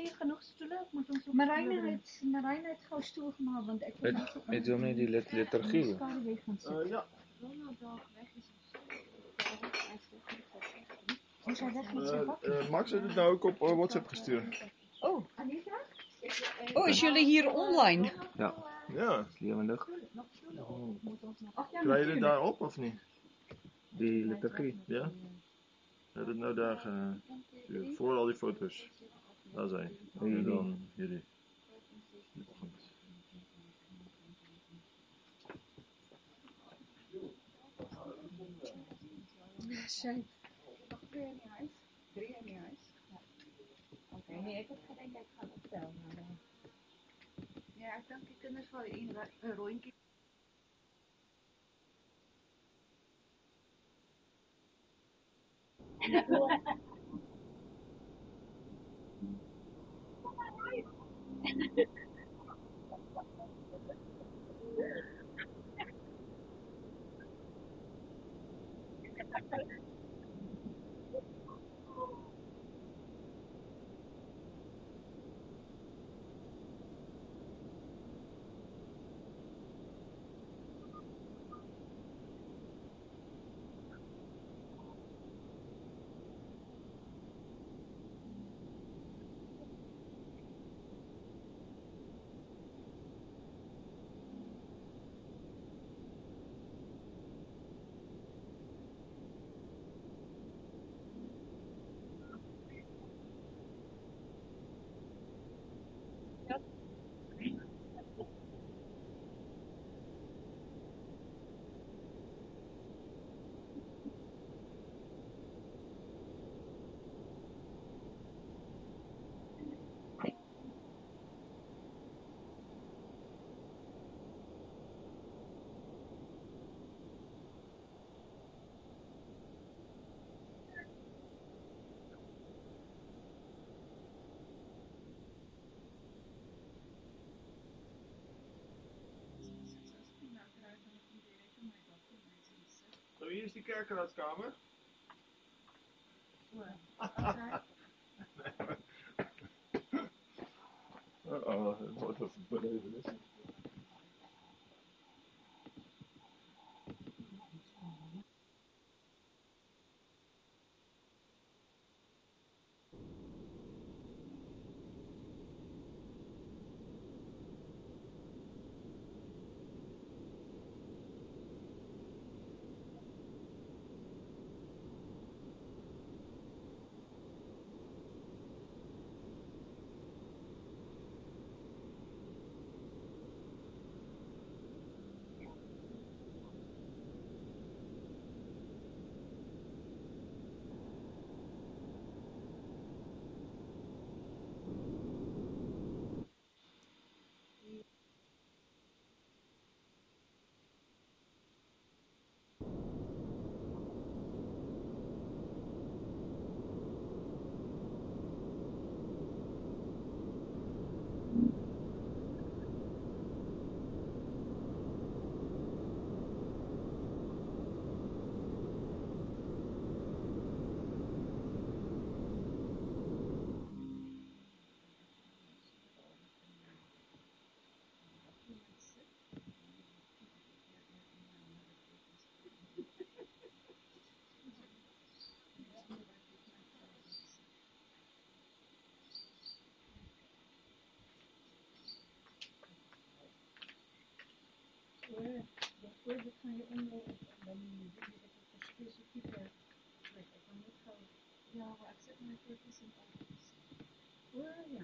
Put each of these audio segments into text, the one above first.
hier genoeg stoelen? Of moet ons Marijn het gou stoel gemaak want ek wil net Het jy hom net die liturgie? weg gaan sit. Ja. Ons hy weg met sy bakkie. Max het dit nou ook op WhatsApp gestuurd. Oh, Is jullie hier online? Ja, Ja. lewendig. Krijg je dit daarop of niet? Die liturgie. Ja? Heb het nou daar gestuurd. Voor al die foto's. Daar zijn. En dan jullie. Goed. Sy drie in die huis. Okay, nee, ek het gedink ek gaan optel maar ja, ek dink die kinders wil 'n rondjie Zo, hier is die kerkraadskamer. Het wordt wat beleven is. Daarvoor gaan je onder dan specifieke plek. Ik kan niet gewoon. Ja, maar ik zet mijn cursus in alles. Ja.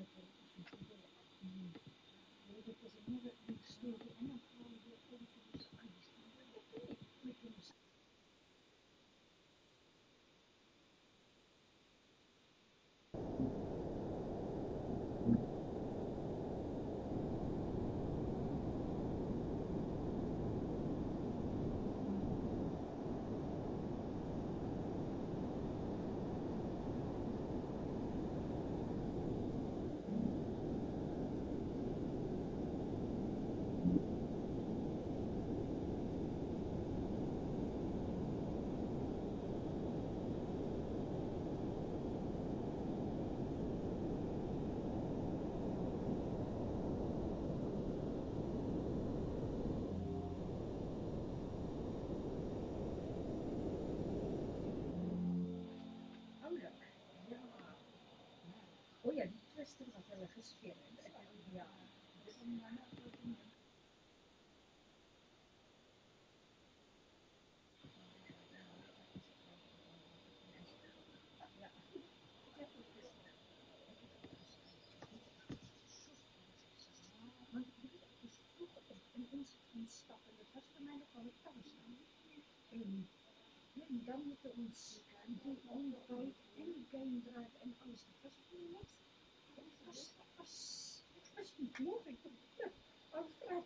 Oh ja, die Twister was heel erg gespeeld. Ja. Want ik vroeger in onze stad, en dat was voor mij nog wel een kans. En dan moeten we ons die onderbouwd en game drive en alles. Dat was toen net. Dat was niet mogelijk. Als vrouw.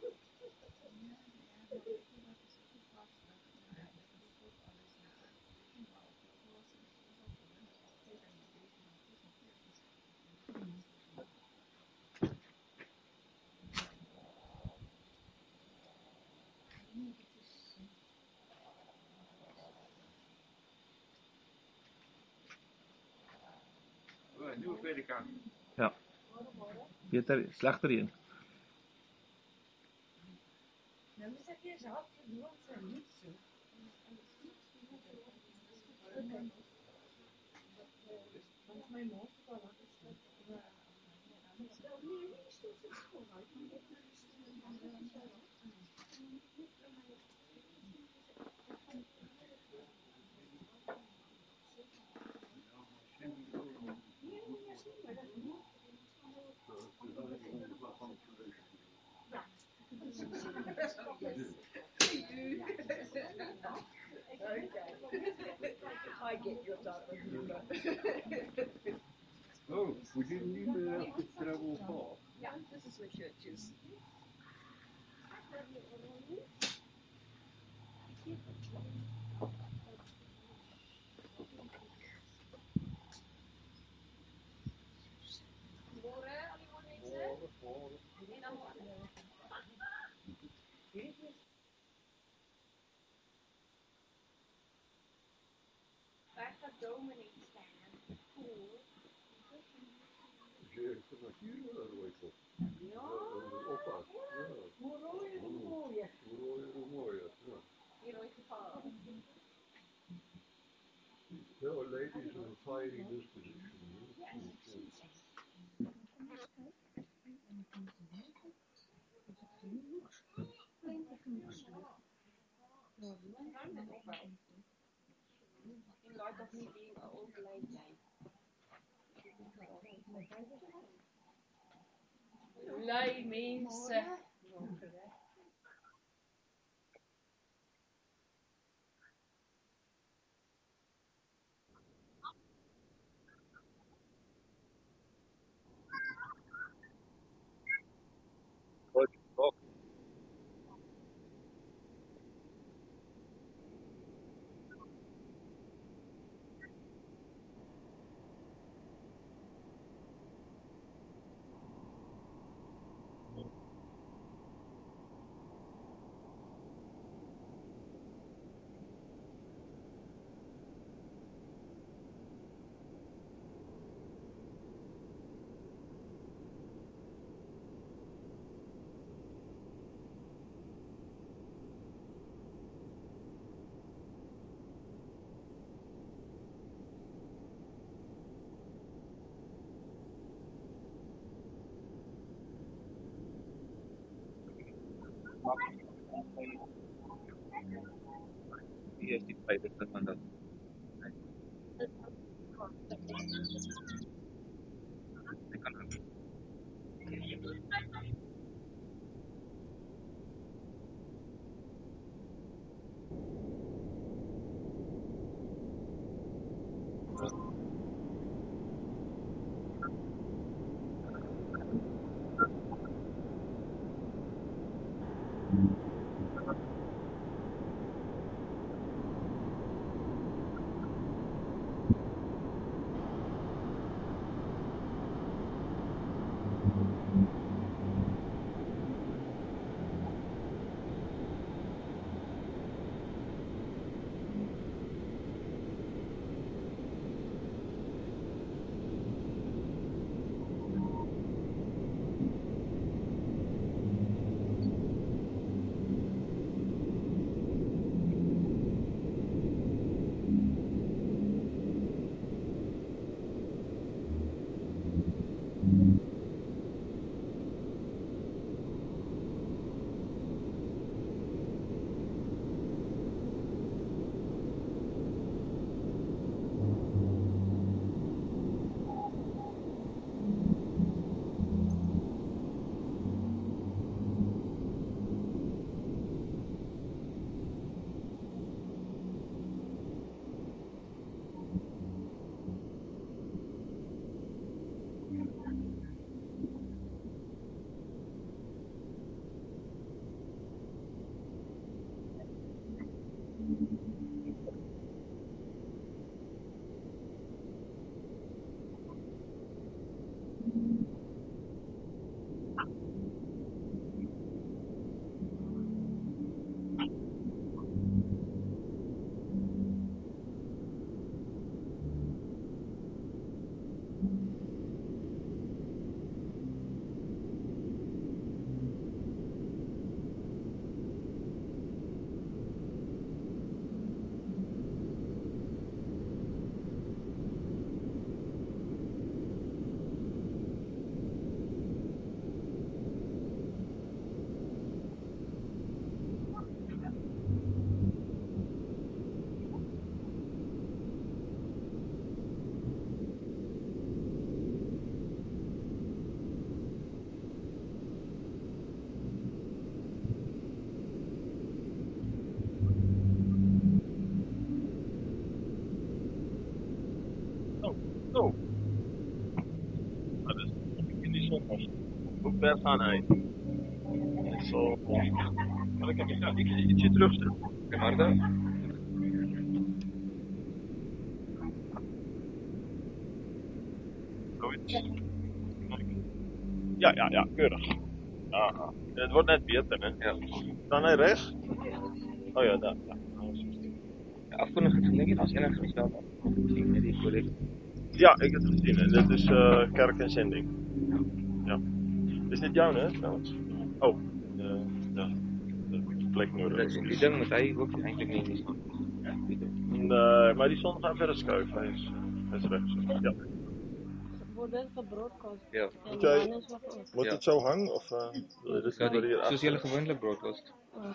Nieuwe tweede kaart. Ja. Slag erin. Nou, we zeggen ze had verloren niet zo. Want mijn man was al nee, niet zo school uit. I get your type of humor. Oh, we didn't even have to travel far. Yeah, this is where churches. Waar gaat Dominic staan? Ze heeft er nog hier ooit op. Ja. Oppas. Ja. Hoe rooier, hoe mooier. Hoe mooier, hoe mooier. Ja. Hier ooit gevallen. No, ladies are fighting this position. In light of me being an old lady. Lui mensen. Hier is die tweede van dat. Ik kan Zo. Maar dus, in die zon was. Hoe ver gaan hij? Zo. Kan ik hem ietsje terugzetten? Harder. Zoiets. Ja, keurig. Aha. Het wordt net beter, hè? Ja. Dan naar rechts? Oh ja, daar. Ja. Afkondiging van dingen als enige gesteld. Misschien met die collega. Ja, ik heb het gezien. En dit is kerk en zending. Ja. Is dit jouw, hè? Trouwens? Oh. Ja. De plek nodig. Die ding moet hij ook eigenlijk niet zien. Nee, maar die zon gaat verder schuiven. Hij is rechts. Ja. Wordt wel gebroadcast. Ja. En Moet jij- dan is wat ook. Moet Ja. het zo hangen? Of wil je dit Ja, liever hier die, zoals jullie achter? gewoonlijk broadcast. Oké.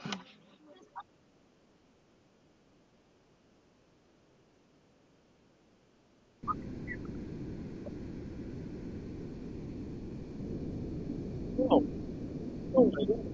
Oh. Oh,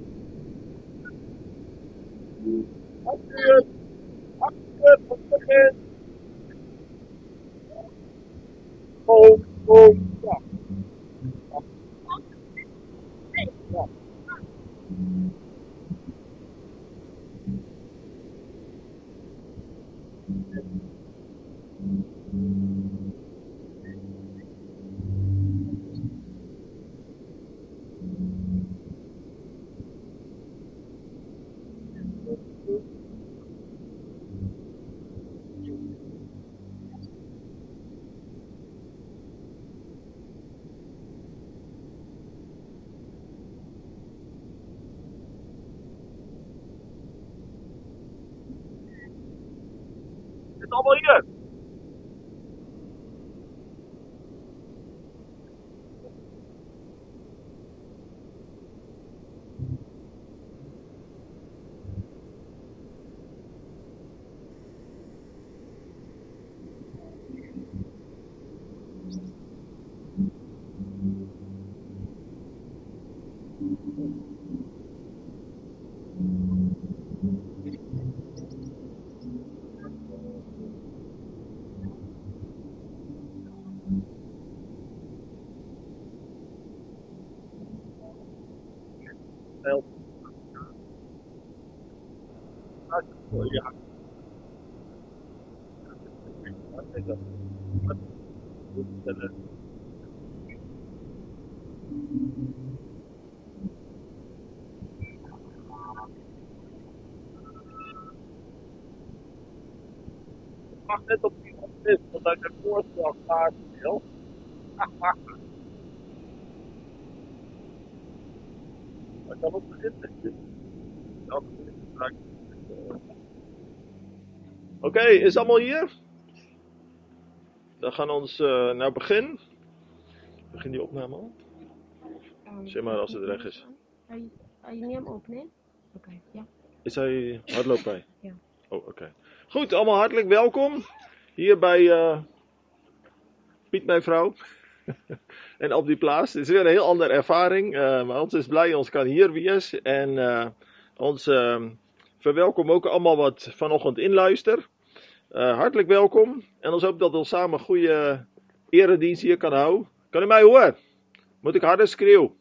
Het is allemaal hier. Help. Ja. mag net op die moment, want hij zijn voorstel klaar wil. Hij kan ook beginnen. Oké, is het allemaal hier? Dan gaan we ons naar begin. Begin die opname al? Zeg maar als het recht is. Hij neemt hem op, nee? Oké, ja. Is hij hardloop bij? Ja. Oh, oké. Goed, allemaal hartelijk welkom. Hier bij Piet, mijn vrouw. En op die plaats. Het is weer een heel andere ervaring. Maar ons is blij, ons kan hier wees. En ons verwelkom ook allemaal wat vanochtend inluister. Hartelijk welkom. En ons hoop dat we samen een goede eredienst hier kan houden. Kan u mij horen? Moet ik harder schreeuwen?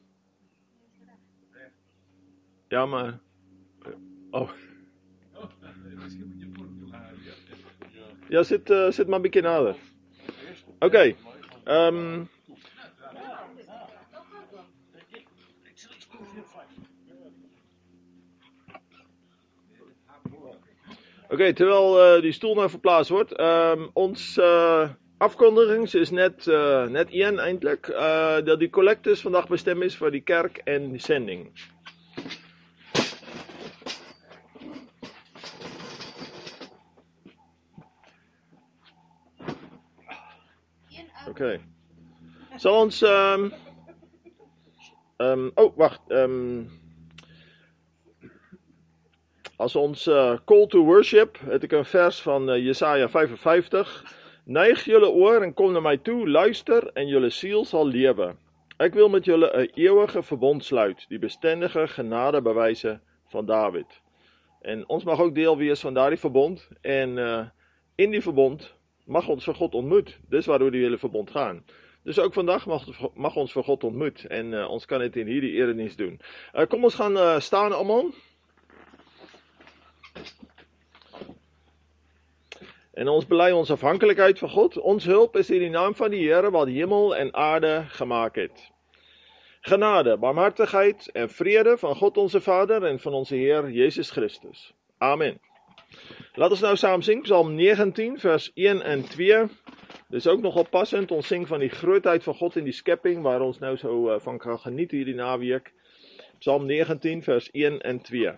Ja, maar... Oh. Ja, zit maar een beetje nader. Oké. Oké, terwijl die stoel nou verplaatst wordt. Onze afkondiging is net één eindelijk. Dat die collectus vandaag bestemd is voor die kerk en die zending. Oké. Zal ons... oh, wacht. Als ons call to worship, heb ik een vers van Jesaja 55. Neig jullie oor en kom naar mij toe, luister en jullie ziel zal leven. Ik wil met jullie een eeuwige verbond sluiten, die bestendige genade bewijzen van David. En ons mag ook deel wees van die verbond. En in die verbond mag ons voor God ontmoet. Dus waar we die hele verbond gaan. Dus ook vandaag mag ons voor God ontmoet. En ons kan het in hierdie eredienst doen. Kom ons gaan staan allemaal. En ons bely ons afhankelijkheid van God. Ons hulp is in die naam van die Here wat hemel en aarde gemaakt het. Genade, barmhartigheid en vrede van God onze Vader en van onze Heer Jezus Christus. Amen. Laten we nou samen zingen, Psalm 19, vers 1 en 2. Dus ook nogal passend, ons zingen van die grootheid van God in die schepping, waar ons nou zo van kan genieten hierdie naweek. Psalm 19, vers 1 en 2.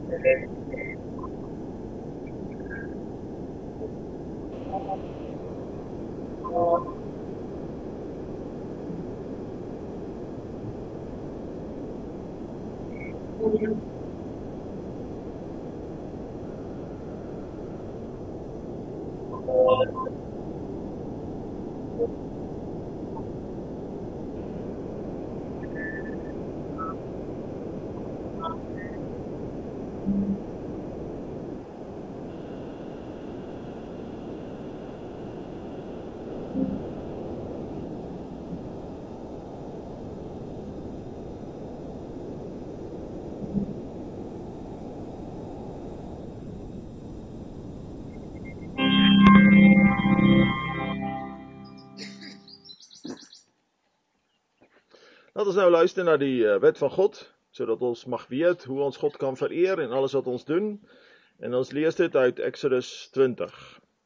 Laat ons nou luister na die wet van God, sodat ons mag weet hoe ons God kan vereer in alles wat ons doen. En ons lees dit uit Exodus 20.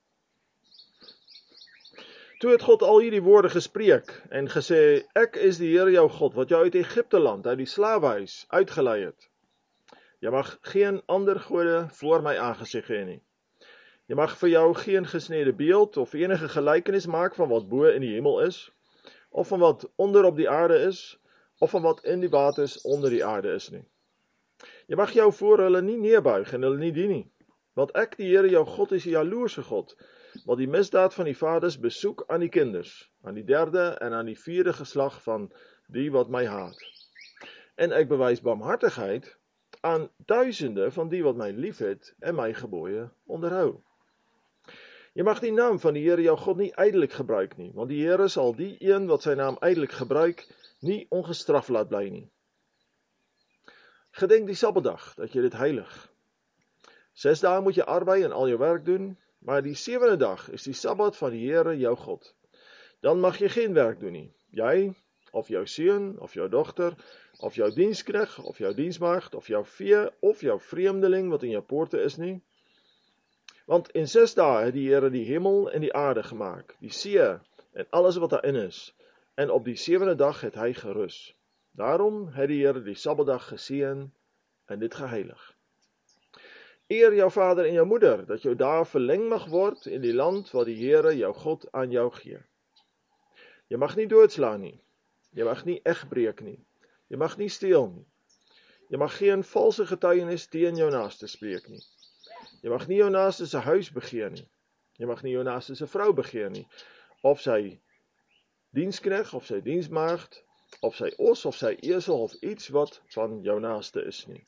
Toe het God al hierdie woorde gespreek en gesê, ek is die Here jou God, wat jou uit Egipte land, uit die slawehuis, uitgelei het. Jy mag geen ander gode voor my aangesig hê nie. Jy mag vir jou geen gesnede beeld of enige gelykenis maak van wat bo in die hemel is, of van wat onder op die aarde is, of van wat in die waters onder die aarde is nie. Jy mag jou voor hulle nie neerbuig en hulle nie dien nie, want ek, die Here jou God, is die jaloerse God, wat die misdaad van die vaders besoek aan die kinders, aan die derde en aan die vierde geslag van die wat my haat. En ek bewys barmhartigheid aan duisende van die wat my liefhet en my gebooie onderhou. Jy mag die naam van die Here jou God nie ydelik gebruik nie, want die Here sal die een wat sy naam ydelik gebruik, nie ongestraf laat bly nie. Gedenk die Sabbatdag, dat jy dit heilig. 6 dae moet jy arbei en al jou werk doen, maar die 7de dag is die Sabbat van die Here jou God. Dan mag jy geen werk doen nie. Jy, of jou seun, of jou dogter, of jou diensknegt, of jou diensmaagd, of jou vee, of jou vreemdeling wat in jou poorte is nie. Want in 6 dae het die Here die hemel en die aarde gemaak, die see en alles wat daarin is, en op die 7de dag het hy gerus. Daarom het die Here die Sabbatdag geseën en dit geheilig. Eer jou vader en jou moeder, dat jou dae verleng mag word in die land wat die Here jou God aan jou gee. Jy mag nie doodslaan nie, jy mag nie egbreek nie, jy mag nie steel nie, jy mag geen valse getuienis teen jou naaste spreek nie. Jy mag nie jou naaste se huis begeer nie. Jy mag nie jou naaste se vrou begeer nie. Of sy diensknegt, of sy diensmaagd, of sy os, of sy esel, of iets wat van jou naaste is nie.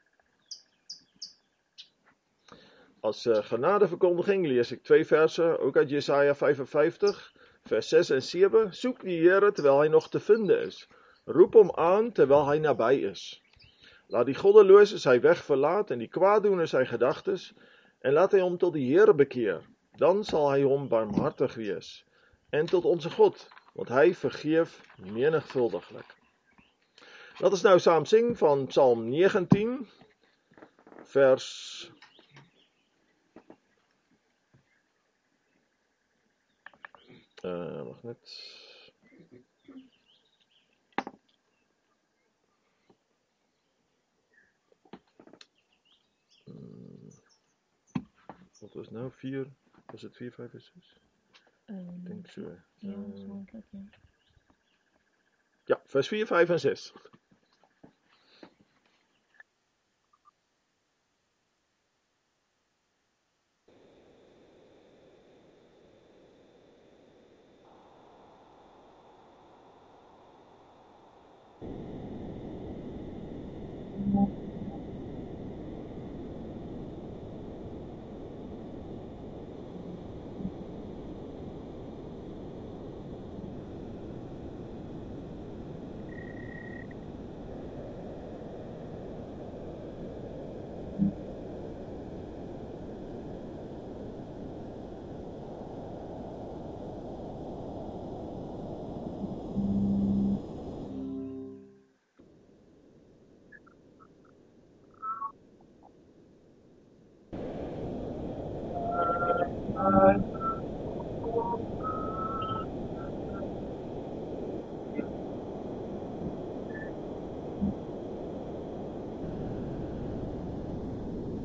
As genadeverkondiging lees ek 2 verse, ook uit Jesaja 55, vers 6 en 7. Soek die Here terwyl hy nog te vinde is. Roep hom aan terwyl hy naby is. Laat die goddelose sy weg verlaat en die kwaaddoener sy gedagtes, en laat hy hom tot die Here bekeer. Dan sal hy hom barmhartig wees, en tot onze God, want hy vergeef menigvuldiglik. Laat ons nou saam sing van Psalm 19, vers 4, was het 4, 5 en 6? Ik denk zo. Ja, vers 4, 5 en 6.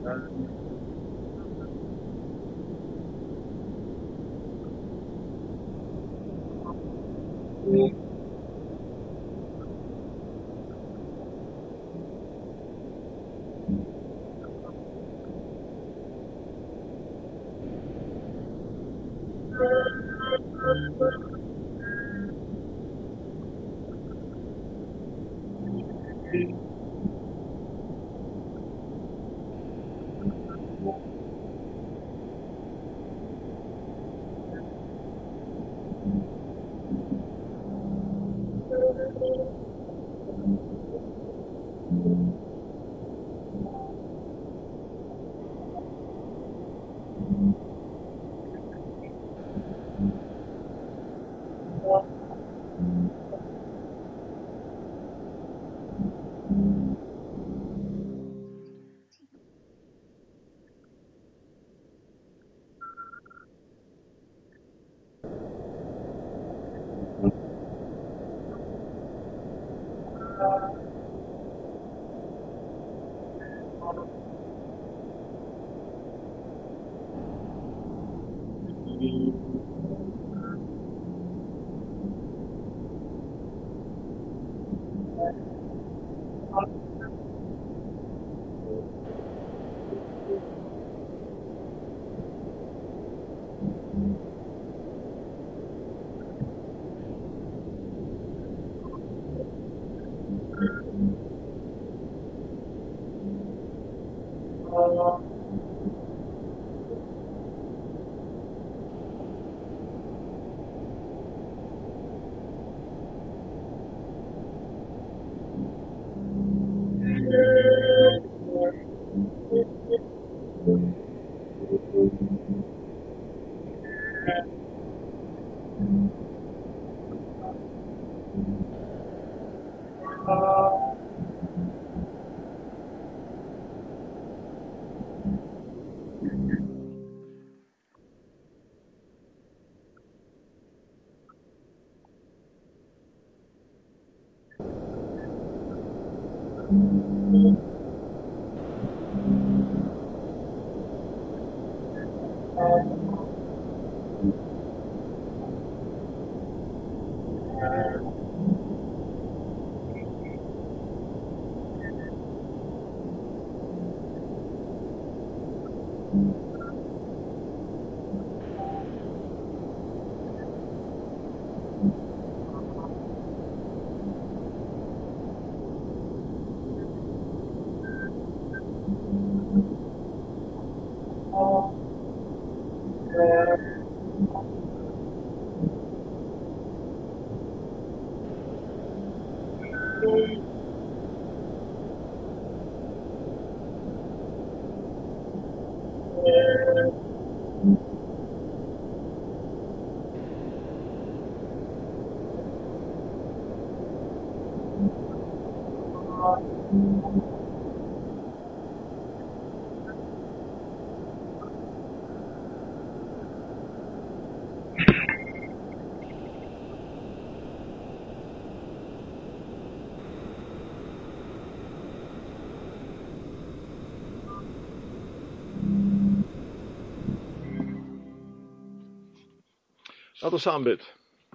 Laten we samen bidden.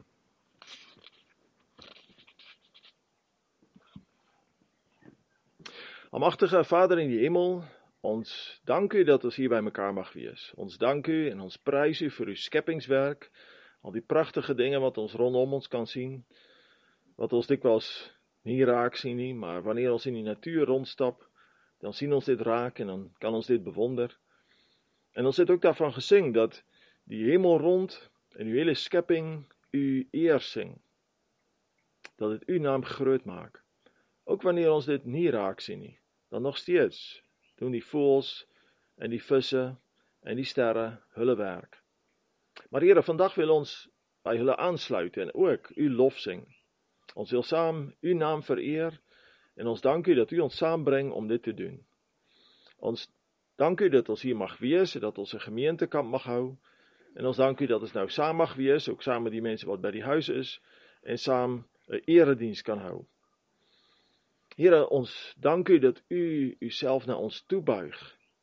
Almachtige Vader in die hemel, ons dank u dat ons hier bij elkaar mag wees. Ons dank u en ons prijs u voor uw scheppingswerk. Al die prachtige dingen wat ons rondom ons kan zien. Wat ons dikwijls niet raak zien, nie, maar wanneer ons in die natuur rondstap, dan zien ons dit raak en dan kan ons dit bewonderen. En ons zit ook daarvan gezing dat die hemel rond en uw hele schepping u eer zing. Dat het uw naam groot maakt. Ook wanneer ons dit niet raak zien, nie, dan nog steeds doen die voëls en die vissen en die sterren hulle werk. Maar Here, vandag wil ons bij hulle aansluiten en ook u lof zing. Ons wil saam uw naam vereer en ons dank u dat u ons saambrengt om dit te doen. Ons dank u dat ons hier mag wees en dat ons een gemeentekamp mag houden. En ons dank u dat ons nou saam mag wees, ook saam met die mensen wat bij die huis is, en saam een eredienst kan houden. Here, ons dank u dat u uzelf naar ons toebuigt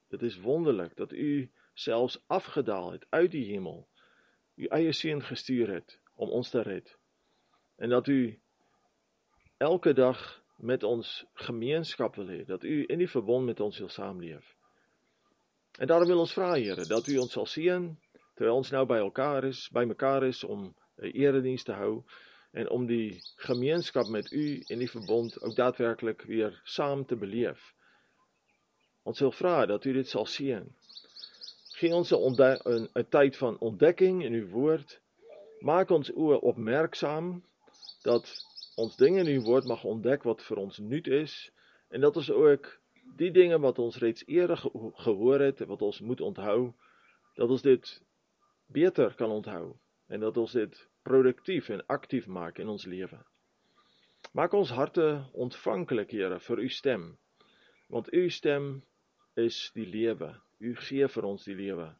Dit is wonderlik dat u selfs afgedaal het uit die hemel, u eie seun gestuur het om ons te red. En dat u elke dag met ons gemeenskap wil hê, dat u in die verbond met ons wil saamleef. En daarom wil ons vra, Here, dat u ons sal seën, terwyl ons nou by mekaar is om 'n erediens te hou, en om die gemeenskap met u in die verbond ook daadwerklik weer saam te beleef. Ons wil vra dat u dit sal seën. Gee ons 'n tyd van ontdekking in uw woord. Maak ons oë opmerksaam, dat ons dinge in uw woord mag ontdek wat vir ons nuut is, en dat ons ook die dinge wat ons reeds eerder gehoor het, wat ons moet onthou, dat ons dit beter kan onthou, en dat ons dit produktief en actief maak in ons lewe. Maak ons harte ontvanklik, Here, vir u stem, want u stem is die lewe, u gee vir ons die lewe.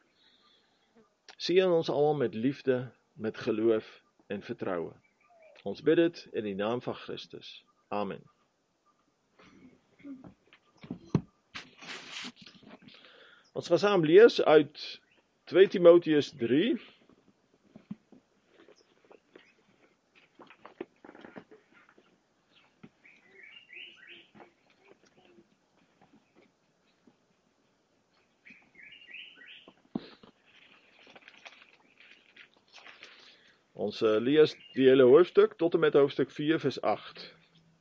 Seën ons almal met liefde, met geloof en vertroue. Ons bid dit in die naam van Christus. Amen. Ons gaan saam lees uit 2 Timoteus 3. Ons lees die hele hoofstuk tot en met hoofstuk 4 vers 8.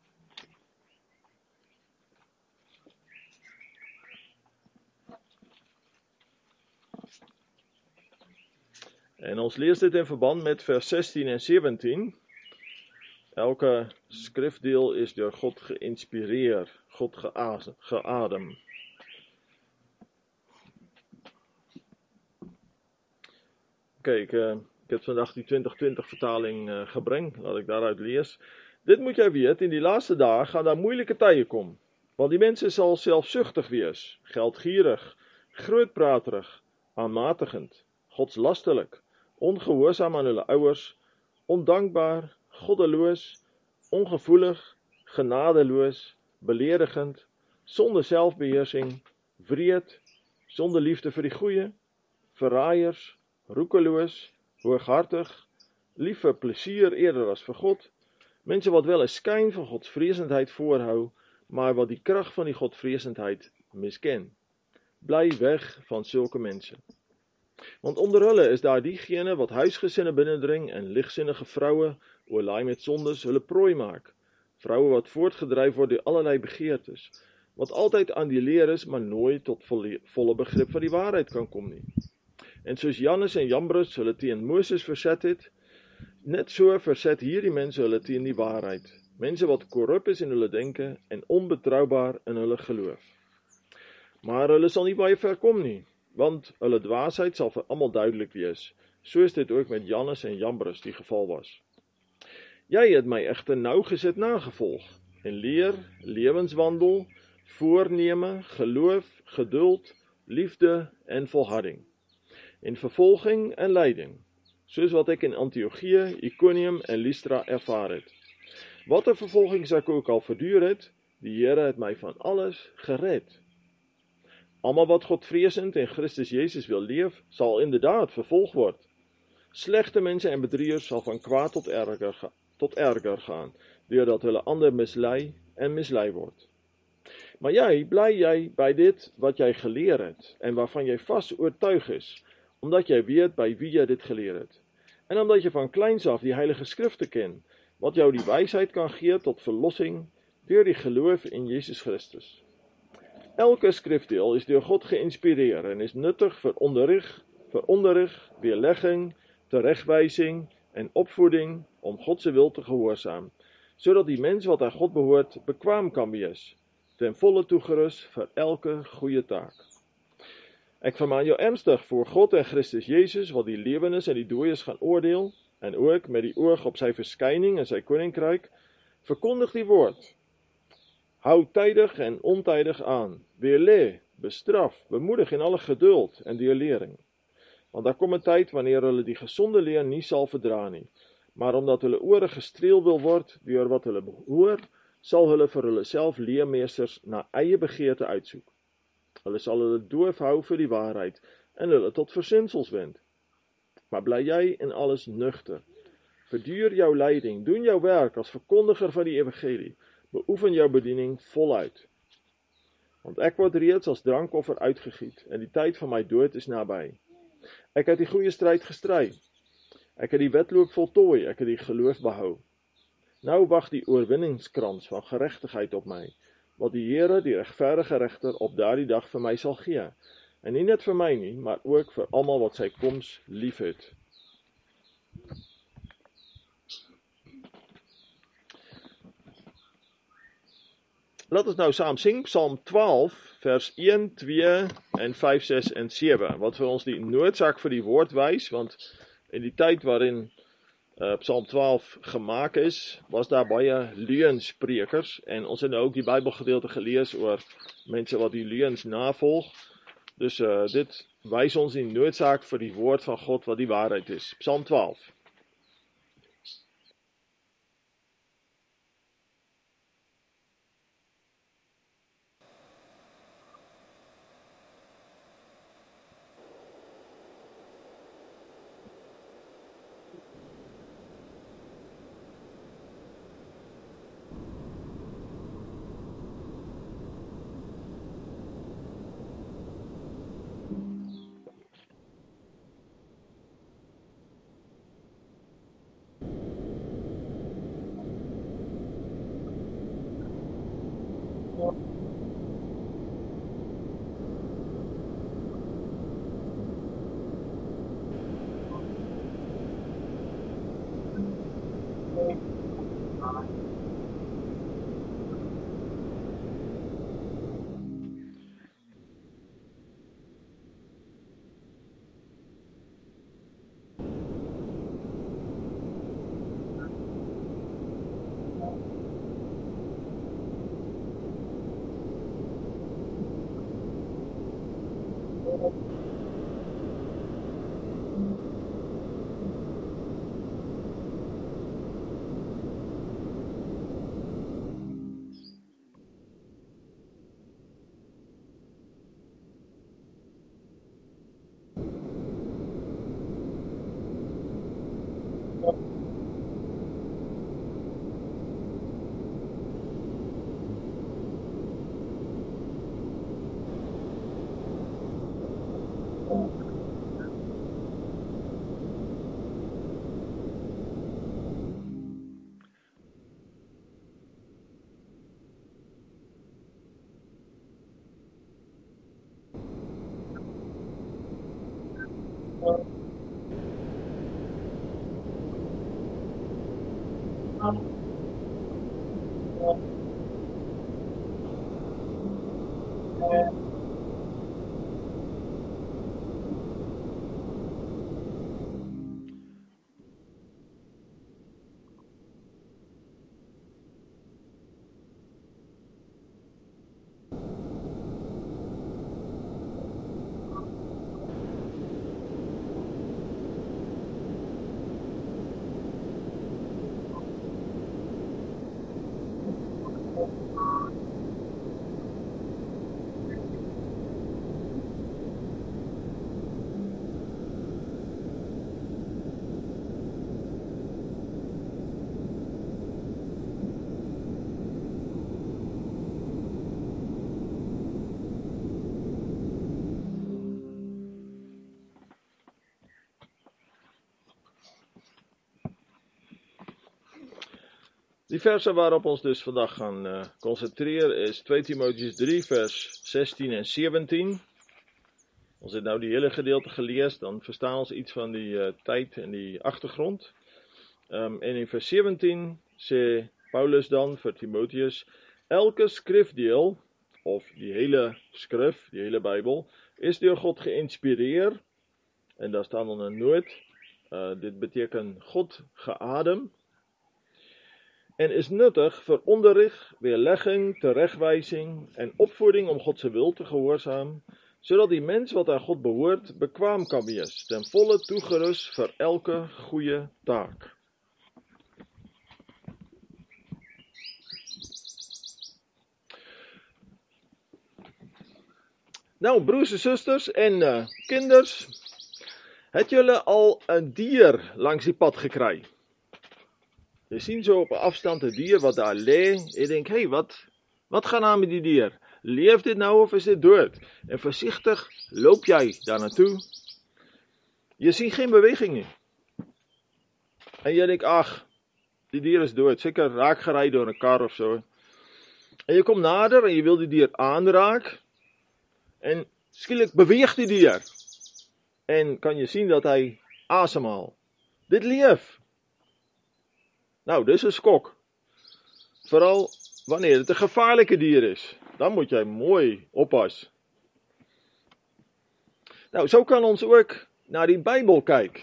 En ons lees dit in verband met vers 16 en 17. Elke skrifdeel is deur God geïnspireer, God geadem. Kyk, ek het vandag die 2020 vertaling gebring, laat ek daaruit lees. Dit moet jy weet, in die laaste dae gaan daar moeilike tye kom, want die mense sal selfsugtig wees, geldgierig, grootpraterig, aanmatigend, godslasterlik, ongehoorsaam aan hulle ouers, ondankbaar, goddeloos, ongevoelig, genadeloos, beledigend, sonder selfbeheersing, wreed, sonder liefde vir die goeie, verraaiers, roekeloos, hooghartig, lief vir plesier eerder as vir God, mense wat wel 'n skyn van godsvreesendheid voorhou, maar wat die krag van die godsvreesendheid misken. Bly weg van sulke mense. Want onder hulle is daar diegene wat huisgesinne binnendring en ligsinnige vroue, oorlaai met sondes, hulle prooi maak. Vroue wat voortgedryf word deur allerlei begeertes, wat altyd aan die leer is, maar nooit tot volle begrip van die waarheid kan kom nie. En soos Jannes en Jambres hulle teen Moses verset het, net so verset hierdie mense hulle teen die waarheid. Mense wat korrup is in hulle denke en onbetroubaar in hulle geloof. Maar hulle sal nie baie ver kom nie, want hulle dwaasheid sal vir almal duidelik wees, soos dit ook met Jannes en Jambres die geval was. Jy het my egter nougesit nagevolg, en leer, lewenswandel, voorneme, geloof, geduld, liefde en volharding, en vervolging en lyding, soos wat ek in Antiochië, Iconium en Lystra ervaar het. Wat 'n vervolgings ek ook al verduur het, die Here het my van alles gered. Almal wat godvreesend en Christus Jesus wil leef, sal inderdaad vervolg word. Slegte mense en bedrieërs sal van kwaad tot erger gaan, deurdat hulle ander mislei en mislei word. Maar bly jy by dit wat jy geleer het, en waarvan jy vas oortuig is, omdat jy weet by wie jy dit geleer het, en omdat jy van kleins af die Heilige Skrifte ken, wat jou die wysheid kan gee tot verlossing, deur die geloof in Jesus Christus. Elke skrifdeel is deur God geïnspireer en is nuttig vir onderrig, weerlegging, teregwysing en opvoeding om God se wil te gehoorsaam, sodat die mens wat aan God behoort bekwaam kan wees, ten volle toegerus vir elke goeie taak. Ek vermaan jou ernstig voor God en Christus Jesus, wat die lewendes en die dooies gaan oordeel, en ook met die oog op sy verskyning en sy koninkryk, verkondig die woord. Hou tydig en ontydig aan, weerlê, bestraf, bemoedig in alle geduld en deurlering. Want daar kom 'n tyd wanneer hulle die gesonde leer nie sal verdra nie, maar omdat hulle ore gestreel wil word deur wat hulle hoor, sal hulle vir hulle self leermeesters na eie begeerte uitsoek. Hulle sal hulle doof hou vir die waarheid en hulle tot versinsels wend. Maar bly jy in alles nugter. Verduur jou lyding, doen jou werk as verkondiger van die evangelie, beoefen jou bediening voluit. Want ek word reeds as drankoffer uitgegiet, en die tyd van my dood is naby. Ek het die goeie stryd gestry. Ek het die wedloop voltooi, ek het die geloof behou. Nou wag die oorwinningskrans van geregtigheid op my, wat die Here, die regverdige regter, op daardie dag vir my sal gee. En nie net vir my nie, maar ook vir almal wat sy koms liefhet. Laat ons nou saam sing, Psalm 12, vers 1, 2 en 5, 6 en 7, wat vir ons die noodsaak vir die woord wys, want in die tyd waarin Psalm 12 gemaak is, was daar baie leuensprekers, en ons het nou ook die Bybelgedeelte gelees oor mense wat die leuens navolg, dus dit wys ons die noodsaak vir die woord van God wat die waarheid is. Psalm 12. Die verse waarop ons dus vandag gaan konsentreer is 2 Timoteus 3 vers 16 en 17. Ons het nou die hele gedeelte gelees, dan verstaan ons iets van die tyd en die agtergrond. En in vers 17 sê Paulus dan vir Timoteus, elke skrifdeel, of die hele skrif, die hele Bybel, is deur God geïnspireer, en daar staan dan 'n noot, dit beteken God geadem, en is nuttig vir onderrig, weerlegging, teregwysing en opvoeding om God se wil te gehoorsaam, sodat die mens wat aan God behoort bekwaam kan wees, ten volle toegerus vir elke goeie taak. Nou, broers en zusters en kinders, het jullie al een dier langs die pad gekry? Je ziet zo op een afstand een dier wat daar ligt. Je denkt, hé, wat gaat aan met die dier? Leeft dit nou of is dit dood? En voorzichtig loop jij daar naartoe. Je ziet geen beweging niet. En je denkt, ach, die dier is dood. Zeker raak gereden door een kar of zo. En je komt nader en je wil die dier aanraken. En schielijk beweegt die dier. En kan je zien dat hij asemhaalt. Dit leeft. Nou, dit is een skok. Vooral wanneer het een gevaarlijke dier is. Dan moet jij mooi oppassen. Nou, zo kan ons ook naar die Bijbel kijken.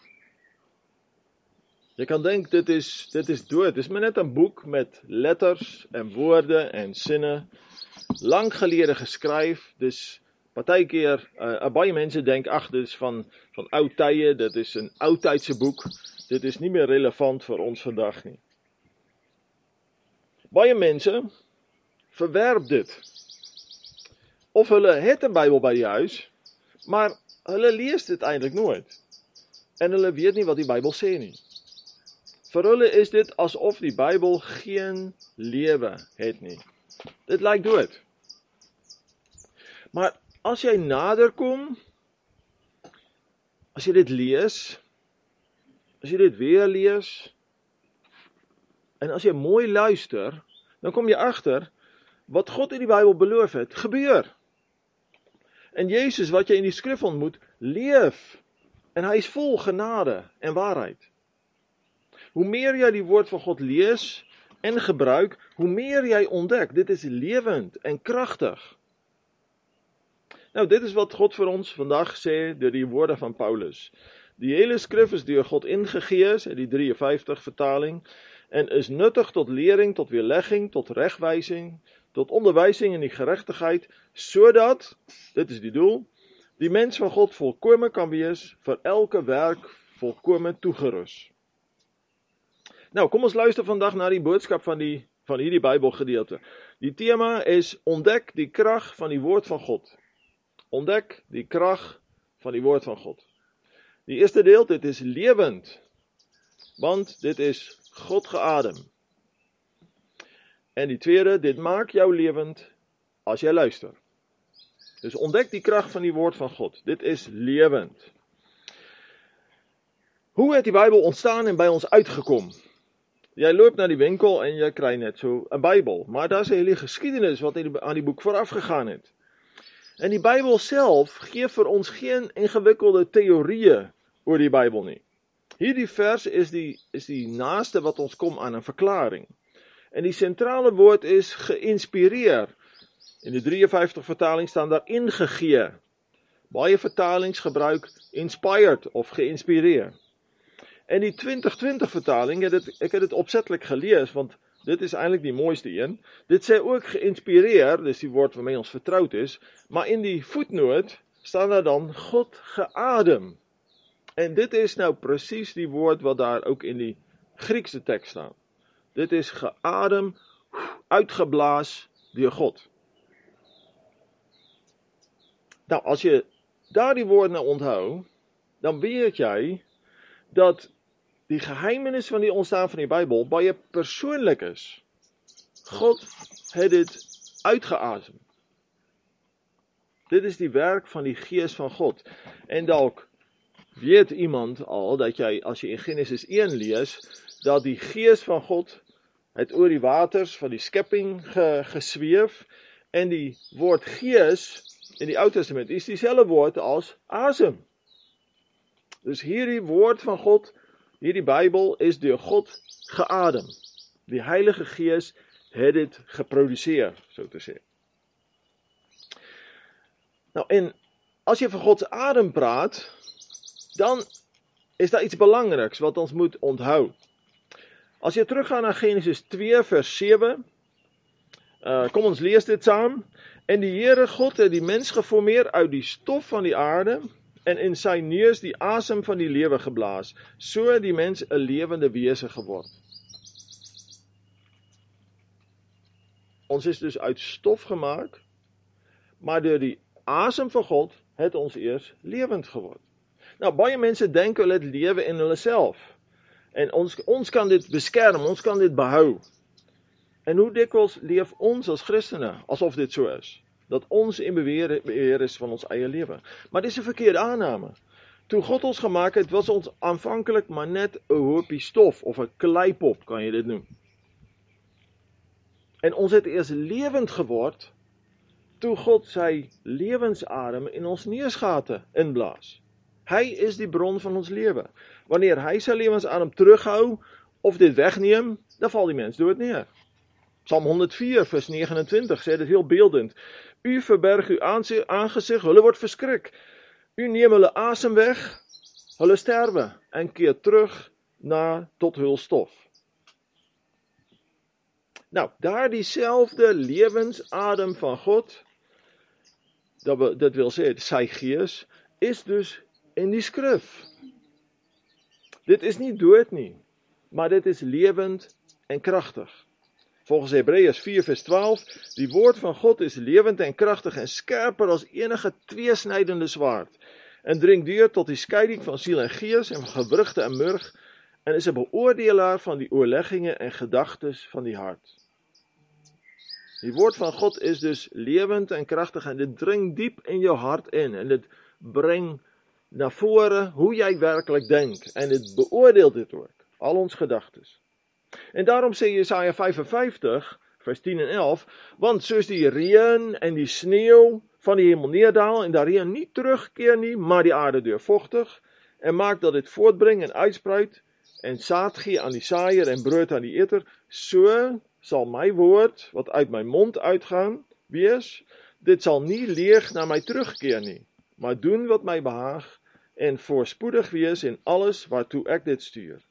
Je kan denken, dit is dood. Het is maar net een boek met letters en woorden en zinnen. Lang geleden geschreven. Dus partijkeer, baie mensen denken, ach, dit is van oud tijden. Dit is een oudtijdse boek. Dit is niet meer relevant voor ons vandaag niet. Baie mensen verwerp dit. Of hulle het een Bijbel bij je huis, maar hulle leest dit eindelijk nooit. En hulle weet niet wat die Bijbel sê nie. Voor hulle is dit alsof die Bijbel geen lewe het nie. Dit lijkt dood. Maar als jij nader komt, als je dit leest, als je dit weer leest, en als je mooi luistert, dan kom je achter wat God in die Bijbel beloofd heeft, gebeur. En Jezus, wat je in die skrif ontmoet, leef. En hij is vol genade en waarheid. Hoe meer jij die woord van God leest en gebruikt, hoe meer jij ontdekt. Dit is levend en krachtig. Nou, dit is wat God voor ons vandaag zei door die woorden van Paulus. Die hele skrif is door God ingegeven, die 53 vertaling. En is nuttig tot lering, tot weerlegging, tot rechtwijzing, tot onderwijzing in die gerechtigheid. Zodat, dit is die doel, die mens van God volkomen kan wees, voor elke werk volkomen toegerust. Nou, kom ons luisteren vandaag naar die boodschap van hierdie Bijbelgedeelte. Die thema is, ontdek die kracht van die woord van God. Ontdek die kracht van die woord van God. Die eerste deel, dit is levend. Want dit is God geadem. En die tweede, dit maakt jou levend als jij luistert. Dus ontdek die kracht van die woord van God. Dit is levend. Hoe heeft die Bijbel ontstaan en bij ons uitgekomen? Jij loopt naar die winkel en je krijgt net zo een Bijbel. Maar daar is een hele geschiedenis wat aan die boek vooraf gegaan is. En die Bijbel zelf geeft voor ons geen ingewikkelde theorieën over die Bijbel niet. Hierdie vers is die naaste wat ons komt aan een verklaring. En die centrale woord is geïnspireerd. In de 53 vertaling staan daar ingegeven. Baie vertalings gebruik inspired of geïnspireerd. En die 2020 vertaling, ik heb het opzettelijk gelezen, want dit is eigenlijk die mooiste een. Dit zei ook geïnspireerd, dus die woord waarmee ons vertrouwd is. Maar in die voetnoot staan daar dan God geadem. En dit is nou precies die woord wat daar ook in die Griekse tekst staat. Dit is geadem, uitgeblaas door God. Nou, als je daar die woorden nou onthoudt, dan weet jij dat die geheimenis van die ontstaan van die Bijbel bij je persoonlijk is. God heeft dit uitgeademd. Dit is die werk van die geest van God. En dat weet iemand al dat jij, als je in Genesis 1 leest, dat die geest van God het oor die waters van die schepping gezweef. En die woord geest in die Oude Testament is diezelfde woord als asem. Dus hierdie woord van God, hierdie Bijbel is door God geademd. Die Heilige Geest heeft dit geproduceerd, zo te zeggen. Nou, en als je van Gods adem praat, dan is daar iets belangrijks wat ons moet onthouden. Als je teruggaat naar Genesis 2 vers 7, kom ons lees dit samen. En die Heere God heeft die mens geformeerd uit die stof van die aarde en in zijn neus die asem van die lewe geblaas. So die mens een levende wezen geword. Ons is dus uit stof gemaakt, maar door die asem van God het ons eers lewend geword. Nou, baie mense dink hulle het lewe in hulle self. En ons kan dit beskerm, ons kan dit behou. En hoe dikwels leef ons as Christene asof dit so is? Dat ons in beheer is van ons eie lewe. Maar dis 'n verkeerde aanname. Toe God ons gemaak het, was ons aanvanklik maar net 'n hoopie stof of 'n kleipop, kan jy dit noem. En ons het eers lewend geword toe God sy lewensadem in ons neusgate inblaas. Hy is die bron van ons lewe. Wanneer hy sy lewensadem terughou of dit wegneem, dan val die mens dood neer. Psalm 104 vers 29 sê dit heel beeldend. U verberg uw aangesig, hulle word verskrik. U neem hulle asem weg, hulle sterwe en keer terug tot hul stof. Nou, daar diezelfde lewensadem van God, dit wil sê, sy gees, is dus in die skrif. Dit is nie dood nie, maar dit is lewend en kragtig. Volgens Hebreërs 4 vers 12, die woord van God is lewend en kragtig en skerper as enige tweesnydende swaard, en dring deur tot die skeiding van siel en gees en van gewrigte en murg, en is 'n beoordelaar van die oorleggings en gedagtes van die hart. Die woord van God is dus lewend en kragtig en dit dring diep in jou hart in en dit bring na vore hoe jy werklik dink en dit beoordeel dit ook, al ons gedagtes. En daarom sê Jesaja 55 vers 10 en 11, want soos die reën en die sneeuw van die hemel neerdaal en die reën nie terugkeer nie, maar die aarde deurvochtig en maak dat dit voortbring en uitspruit en saad gee aan die saaier en brood aan die eter, so sal my woord wat uit my mond uitgaan wees, dit sal nie leeg na my terugkeer nie, maar doen wat my behaag en voorspoedig wees in alles waartoe ek dit stuur.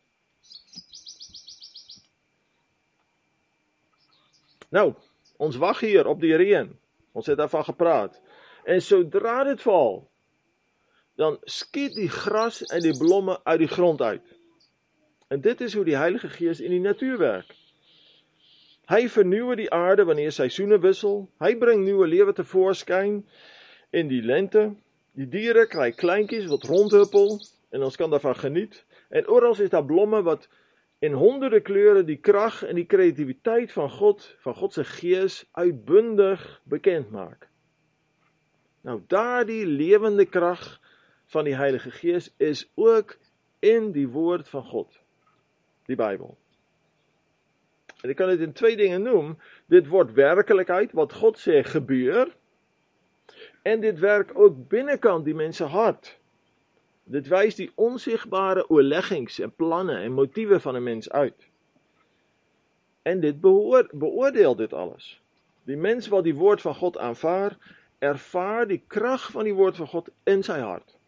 Nou, ons wag hier op die reën. Ons het daarvan gepraat. En sodra dit val, dan skiet die gras en die blomme uit die grond uit. En dit is hoe die Heilige Gees in die natuur werk. Hy vernuwe die aarde wanneer seisoene wissel. Hy bring nuwe lewe tevoorskyn in die lente. Die diere kry kleintjies wat rondhuppel en ons kan daarvan geniet. En oral is daar blomme wat in honderde kleure die krag en die kreatiwiteit van God se gees uitbundig bekend maak. Nou daardie lewende krag van die Heilige Gees is ook in die woord van God, die Bybel. En ek kan dit in 2 dinge noem. Dit word werklikheid wat God sê gebeur en dit werk ook binnekant die mens se hart. Dit wys die onsigbare oorleggings en planne en motiewe van 'n mens uit. En dit beoordeel dit alles. Die mens wat die woord van God aanvaar, ervaar die krag van die woord van God in sy hart.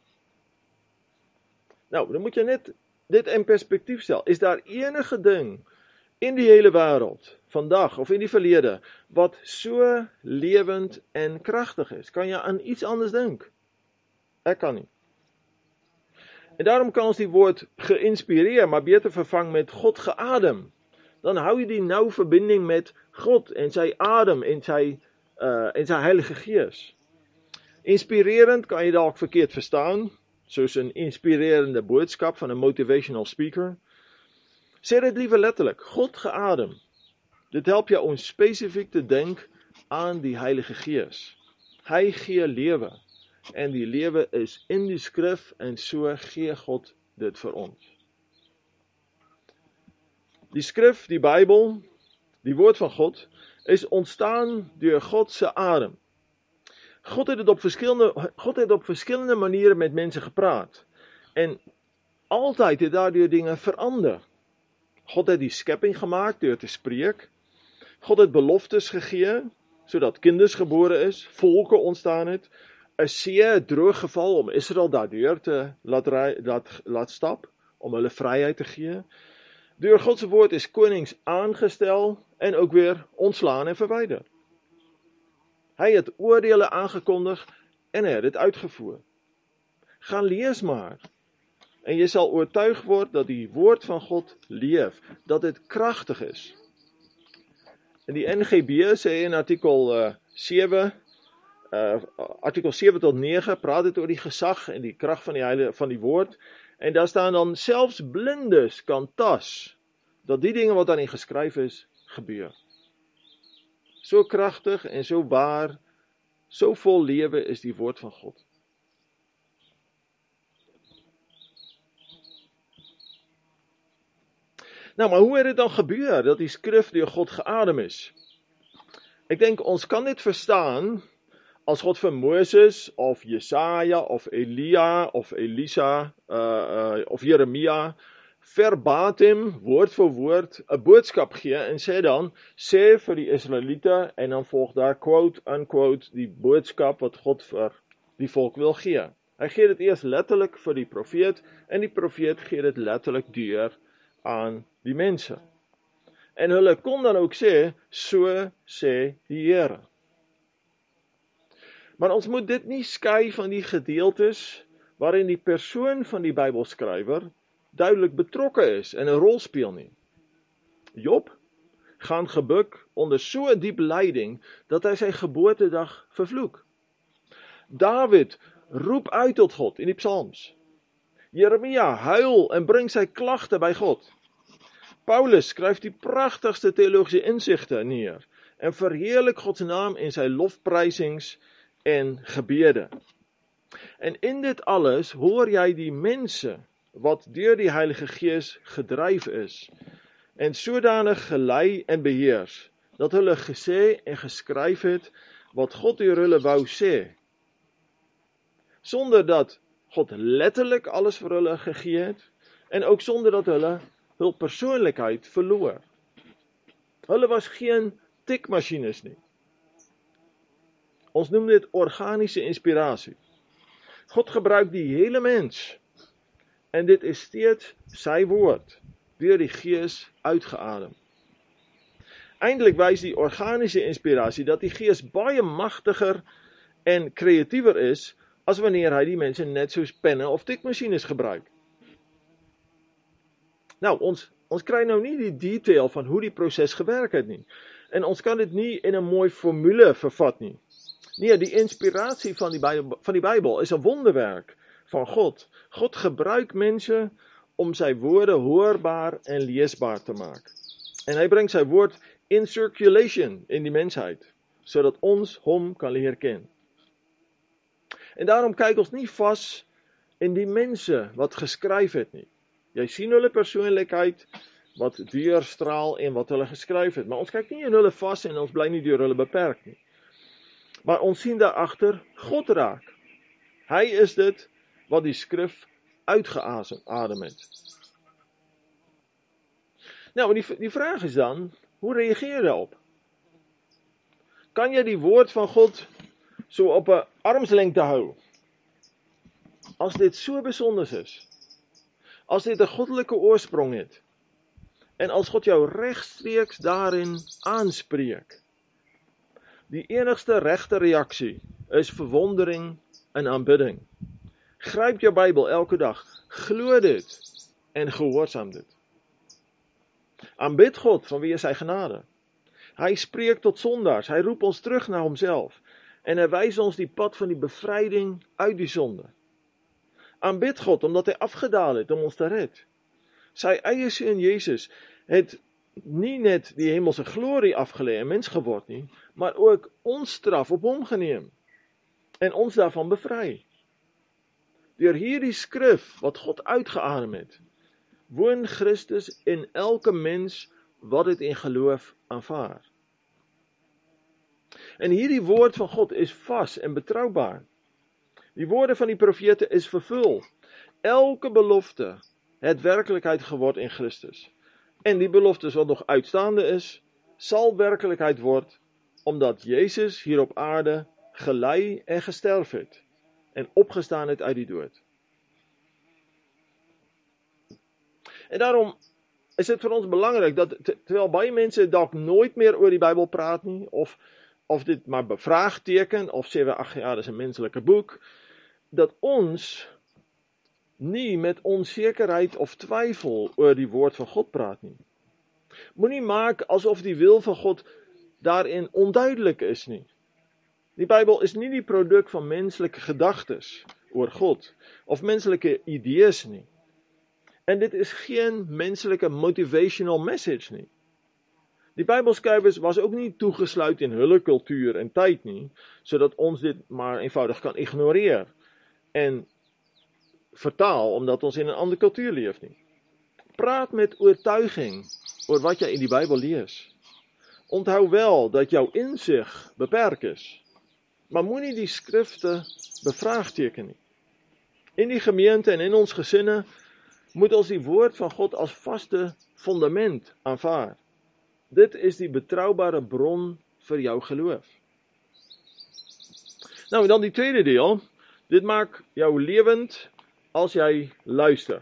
Nou, dan moet jy net dit in perspektief stel. Is daar enige ding in die hele wêreld, vandag of in die verlede, wat so lewend en kragtig is? Kan jy aan iets anders dink? Ek kan nie. En daarom kan ons die woord geïnspireer, maar beter vervang met God geadem. Dan hou jy die nou verbinding met God en sy adem en sy Heilige Gees. Inspirerend kan jy dalk verkeerd verstaan, soos 'n inspirerende boodskap van 'n motivational speaker. Sê dit liever letterlik, God geadem. Dit help jou om spesifiek te dink aan die Heilige Gees. Hy gee lewe. En die lewe is in die skrif en so gee God dit vir ons. Die skrif, die Bybel, die woord van God, is ontstaan deur God se adem. God het op verskillende maniere met mense gepraat. En altyd het daardeur dinge verander. God het die skepping gemaak deur te spreek. God het beloftes gegee, sodat kinders gebore is, volke ontstaan het. 'n see droog geval om Israel daardeur te laat stap, om hulle vryheid te gee. Deur God se woord is konings aangestel en ook weer ontslaan en verwyder. Hy het oordeele aangekondig en hy het dit uitgevoer. Gaan lees maar. En jy sal oortuig word dat die woord van God leef, dat dit kragtig is. In die NGB sê in artikel 7, artikel 7 tot 9 praat dit oor die gesag en die krag van die woord. En daar staan dan, selfs blindes kan tas, dat die dinge wat daarin geskryf is, gebeur. So kragtig en so waar, so vol lewe is die woord van God. Nou, maar hoe het dit dan gebeur, dat die skrif deur God geadem is? Ek dink, ons kan dit verstaan, as God vir Moses, of Jesaja, of Elia, of Elisa, of Jeremia, verbatim, woord vir woord, 'n boodskap gee, en sê vir die Israeliete, en dan volg daar, quote, unquote, die boodskap wat God vir die volk wil gee. Hy gee dit eers letterlik vir die profeet, en die profeet gee dit letterlik deur aan die mense. En hulle kon dan ook sê, so sê die Here. Maar ons moet dit nie skei van die gedeeltes waarin die persoon van die Bybelskrywer duidelik betrokke is en 'n rol speel nie. Job gaan gebuk onder so 'n diep lyding dat hy sy geboortedag vervloek. David roep uit tot God in die psalms. Jeremia huil en bring sy klagte by God. Paulus skryf die pragtigste teologiese insigte neer en verheerlik God se naam in sy lofprysings en gebede. En in dit alles hoor jy die mense wat deur die Heilige Gees gedryf is en sodanig gelei en beheers dat hulle gesê en geskryf het wat God deur hulle wou sê, sonder dat God letterlik alles vir hulle gegee het en ook sonder dat hulle hul persoonlikheid verloor. Hulle was geen tikmachines nie. Ons noem dit organiese inspirasie. God gebruik die hele mens en dit is steeds sy woord deur die Gees uitgeadem. Eindelik wys die organiese inspirasie dat die Gees baie magtiger en kreatiewer is as wanneer hy die mense net soos penne of tikmachines gebruik. Nou, ons kry nou nie die detail van hoe die proses gewerk het nie. En ons kan dit nie in 'n mooi formule vervat nie. Nee, die inspirasie van die Bybel is 'n wonderwerk van God. God gebruik mense om sy woorde hoorbaar en leesbaar te maak. En hy bring sy woord in circulation in die mensheid, sodat ons hom kan leer ken. En daarom kyk ons nie vas in die mense wat geskryf het nie. Jy sien hulle persoonlikheid wat deurstraal en wat hulle geskryf het, maar ons kyk nie in hulle vas en ons bly nie deur hulle beperk nie. Maar ons sien daarachter God raak. Hy is dit wat die skrif uitgeadem het. Nou, die vraag is dan, hoe reageer jy daarop? Kan jy die woord van God so op 'n armslengte hou? As dit so besonder is, as dit 'n goddelike oorsprong het, en as God jou regstreeks daarin aanspreek, die enigste regte reaksie is verwondering en aanbidding. Gryp jou Bybel elke dag, glo dit en gehoorsaam dit. Aanbid God vanweë sy genade. Hy spreek tot sondaars, hy roep ons terug na homself en hy wys ons die pad van die bevryding uit die sonde. Aanbid God omdat hy afgedaal het om ons te red. Sy eie seun Jesus het nie net die hemelse glorie afgelê en mens geword nie, maar ook ons straf op hom geneem en ons daarvan bevry. Deur hierdie skrif wat God uitgeadem het, woon Christus in elke mens wat dit in geloof aanvaar. En hierdie woord van God is vas en betroubaar. Die woorde van die profete is vervul. Elke belofte het werklikheid geword in Christus. En die beloftes wat nog uitstaande is, sal werklikheid word, omdat Jezus hier op aarde gelei en gesterf het, en opgestaan het uit die dood. En daarom is dit vir ons belangrik, dat terwyl baie mense dalk nooit meer oor die Bybel praat nie, of dit maar bevraagteken, of sê we, ag ja, dis 'n menslike boek, dat ons nie met onsekerheid of twyfel oor die woord van God praat nie. Moenie maak asof die wil van God daarin onduidelik is nie. Die Bijbel is nie die produk van menslike gedagtes oor God, of menslike idees nie. En dit is geen menslike motivational message nie. Die Bybelskrywers was ook nie toegesluit in hulle kultuur en tyd nie, sodat ons dit maar eenvoudig kan ignoreer en vertaal, omdat ons in 'n ander kultuur leef nie. Praat met oortuiging oor wat jy in die Bybel lees. Onthou wel dat jou insig beperk is, maar moenie die skrifte bevraagteken nie. In die gemeente en in ons gesinne moet ons die woord van God as vaste fundament aanvaar. Dit is die betroubare bron vir jou geloof. Nou, en dan die tweede deel. Dit maak jou lewend as jy luister.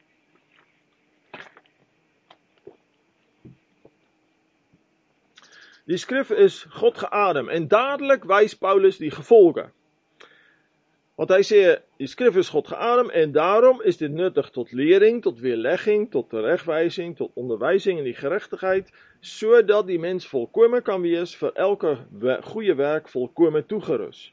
Die skrif is God geadem en dadelik wys Paulus die gevolge. Want hy sê, die skrif is God geadem en daarom is dit nuttig tot lering, tot weerlegging, tot teregwysing, tot onderwysing in die geregtigheid, sodat die mens volkome kan wees, vir elke goeie werk volkome toegerus.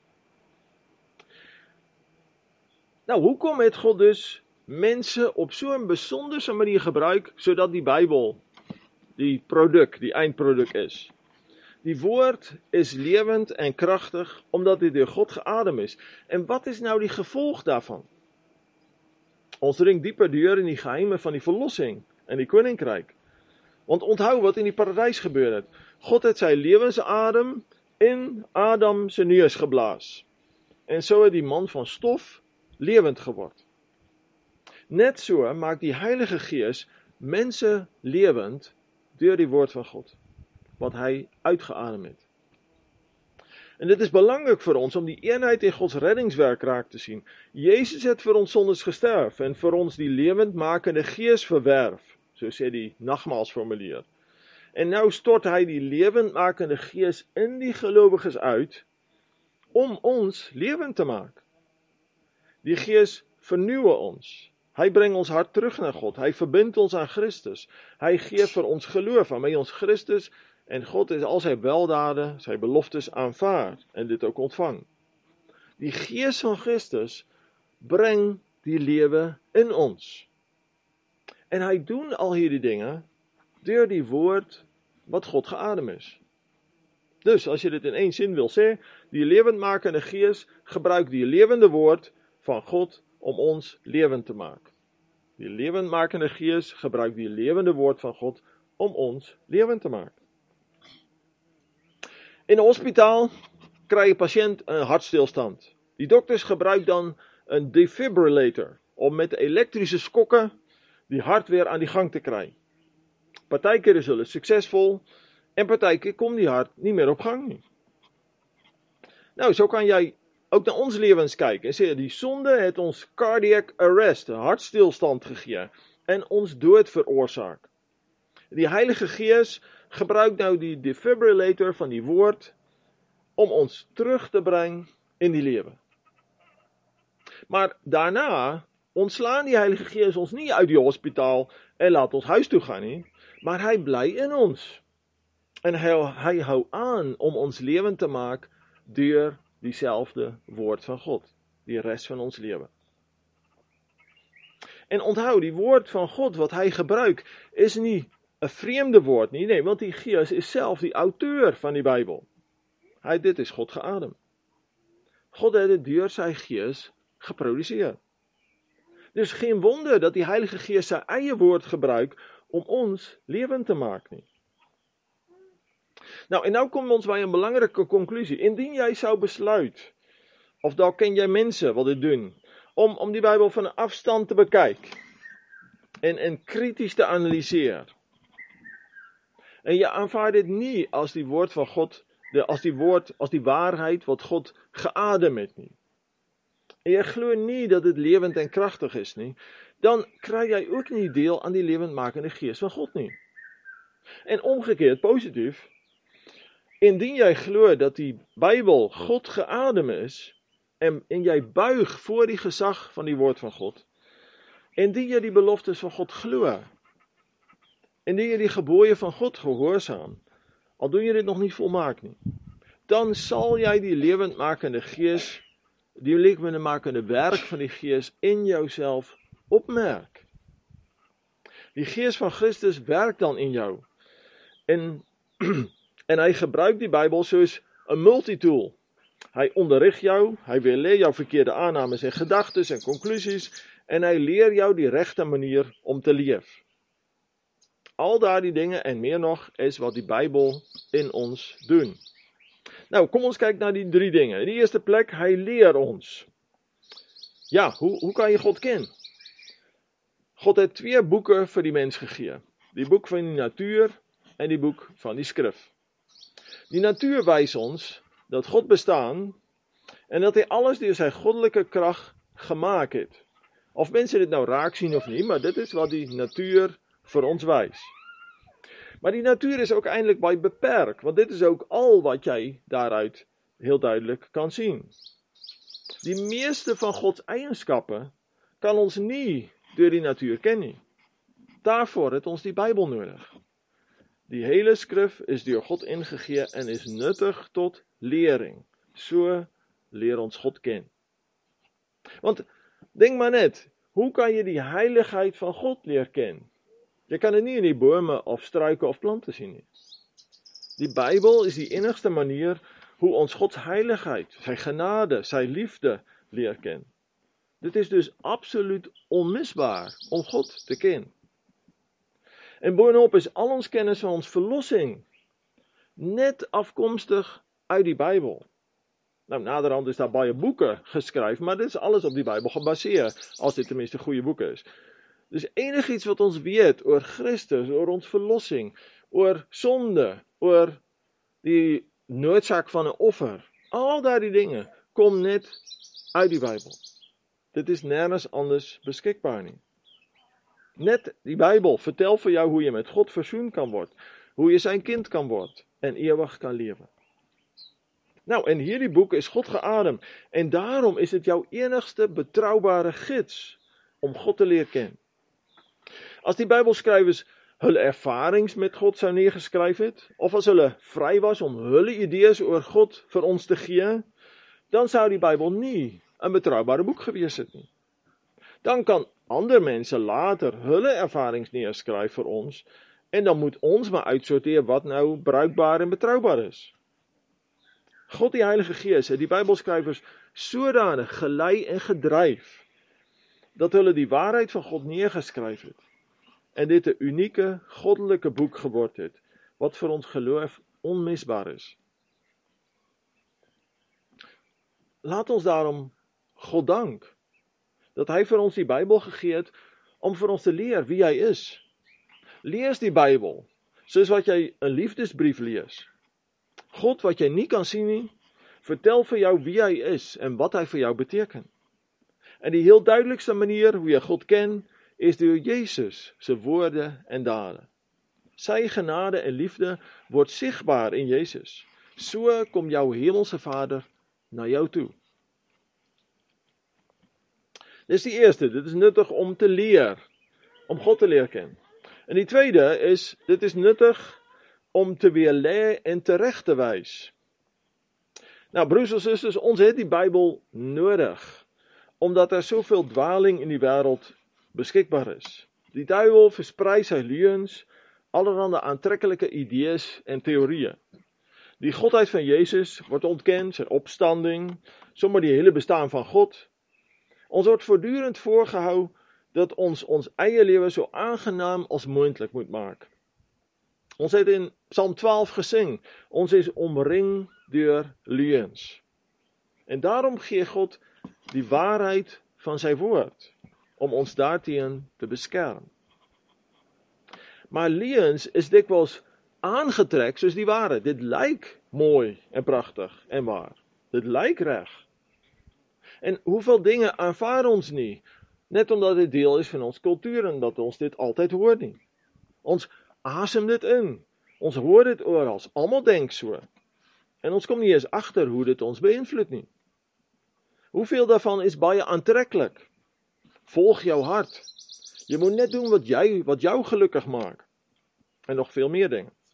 Nou, hoekom het God dus mense op so 'n besonderse manier gebruik, sodat die Bybel die produk, die eindproduk is? Die woord is lewend en kragtig, omdat dit deur God geadem is. En wat is nou die gevolg daarvan? Ons dring dieper deur in die geheime van die verlossing en die koninkryk. Want onthou wat in die paradys gebeur het. God het sy lewensadem in Adam se neus geblaas. En so het die man van stof lewend geword. Net so maak die Heilige Gees mense lewend deur die woord van God, wat hy uitgeadem het. En dit is belangrik vir ons om die eenheid in Gods reddingswerk raak te sien. Jezus het vir ons sondes gesterf en vir ons die lewendmakende Gees verwerf, so sê die nagmaalsformulier. En nou stort hy die lewendmakende Gees in die gelowiges uit, om ons lewend te maak. Die Gees vernuwe ons. Hy bring ons hart terug na God. Hy verbind ons aan Christus. Hy gee vir ons geloof aan ons Christus. En God is al sy weldade, sy beloftes aanvaar en dit ook ontvang. Die Gees van Christus bring die lewe in ons. En hy doen al hierdie dinge deur die woord wat God geadem is. Dus as jy dit in één sin wil sê, die lewendmakende Gees gebruik die lewende woord van God om ons lewend te maak. Die lewendmakende Gees gebruik die lewende woord van God om ons lewend te maak. In 'n hospitaal kry 'n pasiënt 'n hartstilstand. Die dokters gebruik dan 'n defibrillator om met elektriese skokke die hart weer aan die gang te kry. Partykeer is hulle suksesvol en partykeer kom die hart nie meer op gang nie. Nou, so kan jy ook na ons lewens kyk en sê, die sonde het ons cardiac arrest, 'n hartstilstand gegee en ons dood veroorsaak. Die Heilige Gees gebruik nou die defibrillator van die woord om ons terug te bring in die lewe. Maar daarna ontslaan die Heilige Gees ons nie uit die hospitaal en laat ons huis toe gaan nie, maar hy bly in ons. En hy hou aan om ons lewend te maak deur dieselfde woord van God, die res van ons lewe. En onthou, die woord van God wat hy gebruik, is nie 'n vreemde woord nie, nee, want die Gees is self die auteur van die Bybel. Dit is God geadem. God het dit deur sy Gees geproduseer. Dus geen wonder dat die Heilige Gees sy eie woord gebruik om ons lewend te maak nie. Nou, en nou kom ons by 'n belangrike konklusie. Indien jy sou besluit, of dalk ken jy mense wat dit doen, om die Bybel van 'n afstand te bekyk en krities te analiseer. En jy aanvaar dit nie as die woord van God, as die waarheid wat God geadem het nie. En jy glo nie dat dit lewend en kragtig is nie, dan kry jy ook nie deel aan die lewendmakende Gees van God nie. En omgekeerd, positief, indien jy glo dat die Bybel God geadem is, en jy buig voor die gesag van die woord van God, indien jy die beloftes van God glo, indien jy die gebooie van God gehoorsaam, al doen jy dit nog nie volmaak nie, dan sal jy die lewendmakende gees, die lewendmakende werk van die gees in jouself opmerk. Die gees van Christus werk dan in jou. En hy gebruik die Bybel soos 'n multitool. Hy onderrig jou, hy weerleer jou verkeerde aannames en gedagtes en konklusies, en hy leer jou die regte manier om te leef. Al daardie dinge en meer nog is wat die Bybel in ons doen. Nou, kom ons kyk na die 3 dinge. In die eerste plek, hy leer ons. Ja, hoe kan jy God ken? God het 2 boeke vir die mens gegee. Die boek van die natuur en die boek van die skrif. Die natuur wys ons dat God bestaan en dat hy alles deur sy goddelike krag gemaak het. Of mense dit nou raak sien of nie, maar dit is wat die natuur vir ons wys. Maar die natuur is ook eintlik baie beperk, want dit is ook al wat jy daaruit heel duidelik kan sien. Die meeste van Gods eienskappe kan ons nie deur die natuur ken nie. Daarvoor het ons die Bybel nodig. Die hele skrif is deur God ingegee en is nuttig tot lering. So leer ons God ken. Want, denk maar net, hoe kan jy die heiligheid van God leer ken? Jy kan dit nie in die bome of struike of plante sien nie. Die Bybel is die enigste manier hoe ons Gods heiligheid, sy genade, sy liefde leer ken. Dit is dus absoluut onmisbaar om God te ken. En boonop is al ons kennis van ons verlossing net afkomstig uit die Bybel. Nou, naderhand is daar baie boeke geskryf, maar dit is alles op die Bybel gebaseer, as dit tenminste goeie boeke is. Dus enigiets wat ons weet oor Christus, oor ons verlossing, oor sonde, oor die noodsaak van 'n offer, al daardie dinge kom net uit die Bybel. Dit is nergens anders beskikbaar nie. Net die Bybel vertel vir jou hoe jy met God versoen kan word, hoe jy sy kind kan word en ewig kan lewe. Nou, en hierdie boek is God geadem en daarom is dit jou enigste betroubare gids om God te leer ken. As die Bybelskrywers hulle ervarings met God sou neergeskryf het, of as hulle vry was om hulle idees oor God vir ons te gee, dan sou die Bybel nie 'n betroubare boek gewees het nie. Dan kan ander mense later hulle ervarings neerskryf vir ons, en dan moet ons maar uitsorteer wat nou bruikbaar en betroubaar is. God die Heilige Gees het die Bybelskrywers sodanig gelei en gedryf, dat hulle die waarheid van God neergeskryf het, en dit 'n unieke, goddelike boek geword het, wat vir ons geloof onmisbaar is. Laat ons daarom God dank, dat hy vir ons die Bybel gegee het, om vir ons te leer wie hy is. Lees die Bybel, soos wat jy 'n liefdesbrief lees. God wat jy nie kan sien nie, vertel vir jou wie hy is, en wat hy vir jou beteken. En die heel duidelikste manier hoe jy God ken, is deur Jesus se woorde en dade. Sy genade en liefde word sigbaar in Jesus. So kom jou hemelse Vader na jou toe. Dis die eerste, dit is nuttig om te leer, om God te leer ken. En die tweede is, dit is nuttig om te weerlê en terecht te wys. Nou, broers en susters, ons het die Bybel nodig, omdat daar soveel dwaling in die wêreld beskikbaar is. Die duiwel versprei sy leuns, allerhande aantrekkelijke idees en theorieën. Die godheid van Jezus word ontken, sy opstanding, sommer die hele bestaan van God. Ons word voortdurend voorgehou dat ons eie lewe so aangenaam as moontlik moet maak. Ons het in Psalm 12 gesing, ons is omring deur leuns. En daarom gee God die waarheid van sy woord, om ons daarteen te beskerm. Maar leuns is dikwels aangetrek soos die ware. Dit lyk mooi en pragtig en waar. Dit lyk reg. En hoeveel dinge aanvaar ons nie, net omdat dit deel is van ons kultuur en dat ons dit altyd hoor nie. Ons asem dit in. Ons hoor dit oral. Almal denk so. En ons kom nie eens agter hoe dit ons beïnvloed nie. Hoeveel daarvan is baie aantreklik? Volg jou hart. Jy moet net doen wat jou gelukkig maak. En nog veel meer dinge.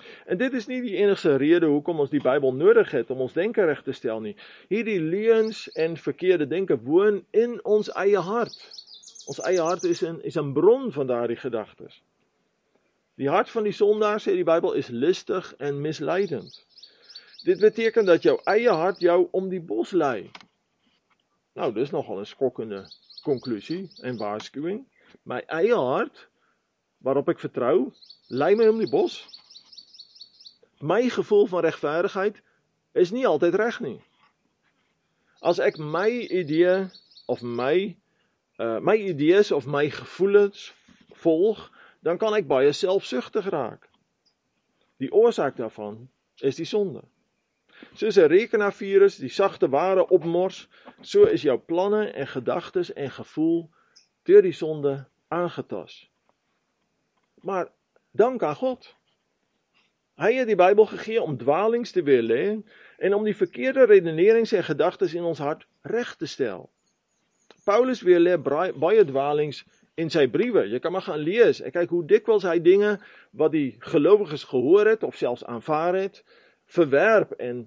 En dit is nie die enigste rede hoekom ons die Bybel nodig het om ons denke reg te stel nie. Hierdie leuns en verkeerde denke woon in ons eie hart. Ons eie hart is 'n bron van daardie gedagtes. Die hart van die sondaar, sê die Bybel, is listig en misleidend. Dit beteken dat jou eie hart jou om die bos lei. Nou, dis nogal 'n skokkende konklusie en waarskuwing. My eie hart, waarop ek vertrou, lei my om die bos. My gevoel van regverdigheid is nie altyd reg nie. As ek my idees of my gevoelens volg, dan kan ek baie selfsugtig raak. Die oorsaak daarvan is die sonde. Soos 'n rekenaarvirus die sagte ware opmors, so is jou planne en gedagtes en gevoel deur die sonde aangetast. Maar dank aan God. Hy het die Bybel gegee om dwalings te weerlê en om die verkeerde redenerings en gedagtes in ons hart reg te stel. Paulus weerlê baie dwalings in sy briewe. Jy kan maar gaan lees en kyk hoe dikwels hy dinge wat die gelowiges gehoor het of selfs aanvaar het, verwerp en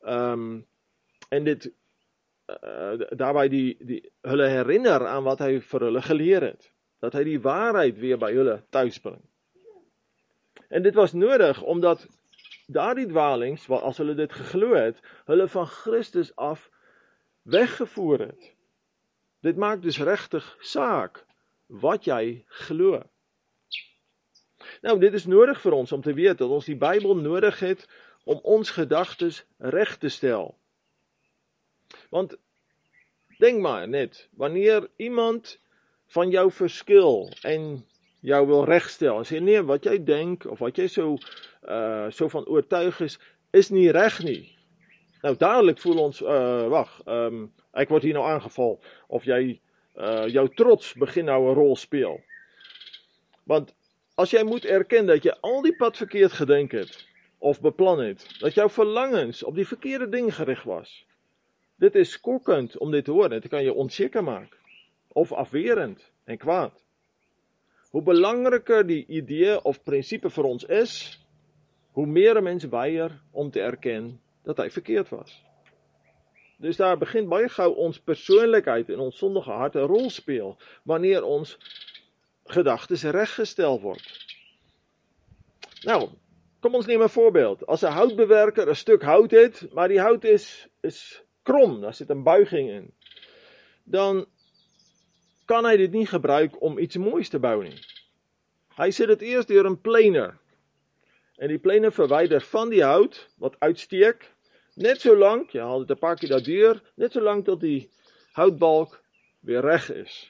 dit daarbij hulle herinner aan wat hy vir hulle geleer het. Dat hy die waarheid weer by hulle tuisbring. En dit was nodig omdat daardie dwalings, as hulle dit geglo het, hulle van Christus af weggevoer het. Dit maak dus regtig saak wat jy glo. Nou, dit is nodig vir ons om te weet dat ons die Bybel nodig het om ons gedagtes reg te stel. Want, denk maar net, wanneer iemand van jou verskil en jou wil regstel, en sê nee, wat jy denk, of wat jy so van oortuig is nie reg nie. Nou, dadelik voel ons, ek word hier nou aangeval, of jy, jou trots begin nou 'n rol speel. Want, as jy moet erken dat jy al die pad verkeerd gedink het, of beplan het, dat jou verlangens op die verkeerde ding gerig was, dit is skokkend om dit te hoor, dit kan jy onseker maak, of afwerend en kwaad. Hoe belangriker die idee of prinsipie vir ons is, hoe meer 'n mens weier om te erken dat hy verkeerd was. Dus daar begin baie gou ons persoonlikheid en ons sondige hart 'n rol speel, wanneer ons gedagtes reggestel word. Nou, kom ons neem 'n voorbeeld. As 'n houtbewerker 'n stuk hout het, maar die hout is krom, daar sit 'n buiging in, dan kan hy dit nie gebruik om iets moois te bou nie. Hy sit dit eers deur 'n planer. En die planer verwyder van die hout wat uitsteek, net so lank, jy haal dit 'n paar keer daardeur, net so lank tot die houtbalk weer reg is.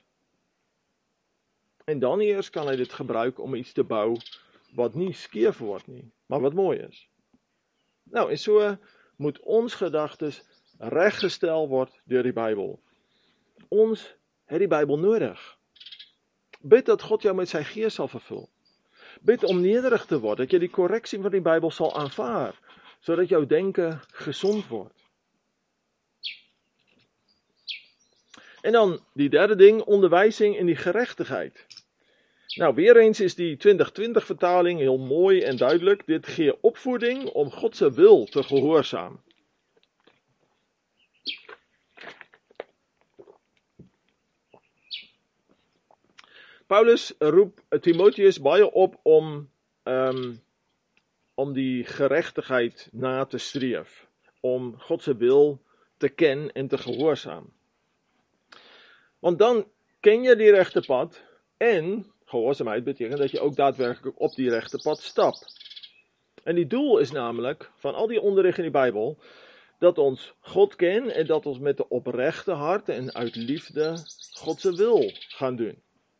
En dan eers kan hy dit gebruik om iets te bou wat nie skeef word nie, maar wat mooi is. Nou, en so moet ons gedagtes reggestel word deur die Bybel. Ons het die Bybel nodig. Bid dat God jou met sy gees sal vervul. Bid om nederig te word, dat jy die korreksie van die Bybel sal aanvaar, sodat jou denke gesond word. En dan die derde ding, onderwysing in die geregtigheid. Nou, weer eens is die 2020 vertaling heel mooi en duidelik. Dit gee opvoeding om God se wil te gehoorsaam. Paulus roep Timotheus baie op om die geregtigheid na te streef, om God se wil te ken en te gehoorsaam. Want dan ken jy die regte pad en gehoorsaamheid beteken dat jy ook daadwerklik op die regte pad stap. En die doel is namelijk van al die onderrig in die Bybel dat ons God ken en dat ons met 'n opregte hart en uit liefde God se wil gaan doen.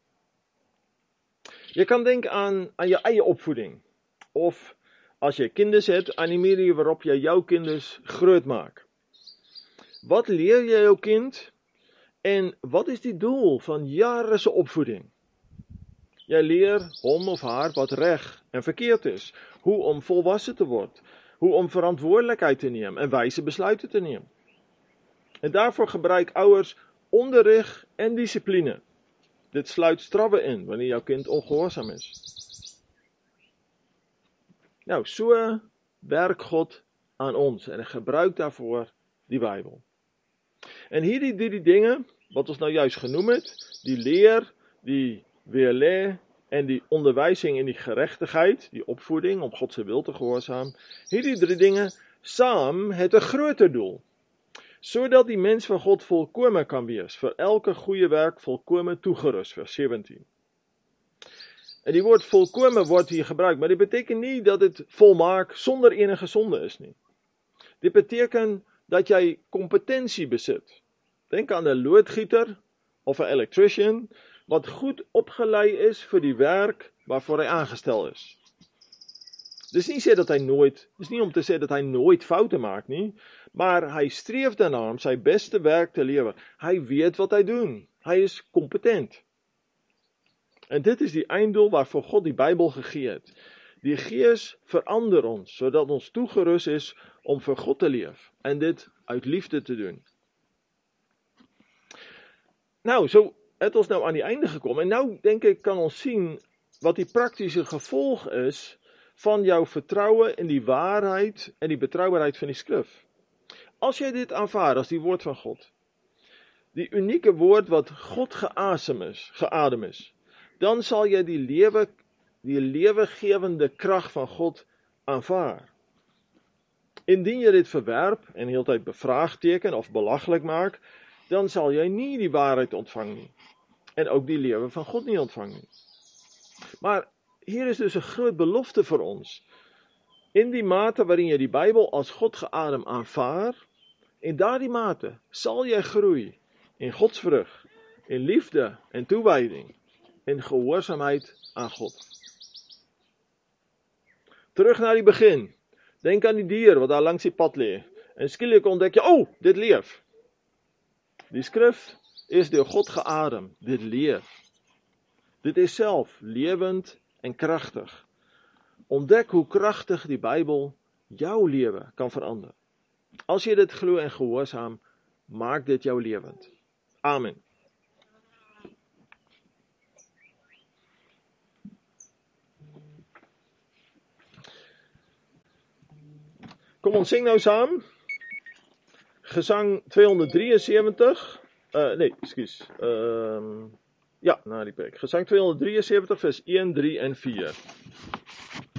Jy kan denken aan jou eie opvoeding. Of as jy kinders het, aan die manier waarop jy jou kinders groot maak. Wat leer jy jou kind? En wat is die doel van jare se opvoeding? Jy leer hom of haar wat reg en verkeerd is. Hoe om volwasse te word. Hoe om verantwoordelikheid te neem en wyse besluite te neem. En daarvoor gebruik ouers onderrig en dissipline. Dit sluit strawwe in wanneer jou kind ongehoorsaam is. Nou, so werk God aan ons en hy gebruik daarvoor die Bybel. En hierdie drie dinge, wat ons nou juist genoem het, die leer, die weerlê en die onderwysing en die geregtigheid, die opvoeding om God se wil te gehoorsaam, hierdie drie dinge saam het 'n groter doel, sodat die mens van God volkome kan wees, vir elke goeie werk volkome toegerus, vers 17. En die woord volkome word hier gebruik, maar dit beteken nie dat dit volmaak sonder enige sonde is nie. Dit beteken dat jy kompetensie besit. Denk aan 'n loodgieter of 'n electrician wat goed opgelei is vir die werk waarvoor hy aangestel is. Dis nie om te sê dat hy nooit foute maak nie, maar hy streef daarna om sy beste werk te lewer. Hy weet wat hy doen. Hy is kompetent. En dit is die einddoel waarvoor God die Bybel gegee het. Die Gees verander ons, sodat ons toegerus is om vir God te leef en dit uit liefde te doen. Nou, so het ons nou aan die einde gekom en nou dink ek kan ons sien wat die praktiese gevolg is van jou vertroue in die waarheid en die betroubaarheid van die skrif. As jy dit aanvaar as die woord van God, die unieke woord wat God geadem is, dan sal jy die lewegewende krag van God aanvaar. Indien jy dit verwerp en heeltyd bevraagteken of belaglik maak, dan sal jy nie die waarheid ontvang nie. En ook die lewe van God nie ontvang nie. Maar hier is dus 'n groot belofte vir ons. In die mate waarin jy die Bybel as God geadem aanvaar, in daardie mate sal jy groei in godsvrug, in liefde en toewyding, in gehoorsaamheid aan God. Terug na die begin. Denk aan die dier wat daar langs die pad lê. En skielik ontdek jy, dit leef. Die skrif is deur God geadem, dit leef. Dit is self lewend en kragtig. Ontdek hoe kragtig die Bybel jou lewe kan verander. As jy dit glo en gehoorsaam, maak dit jou lewend. Amen. Kom ons sing nou saam. Gesang 273. Na die preek. Gesang 273 vers 1, 3 en 4.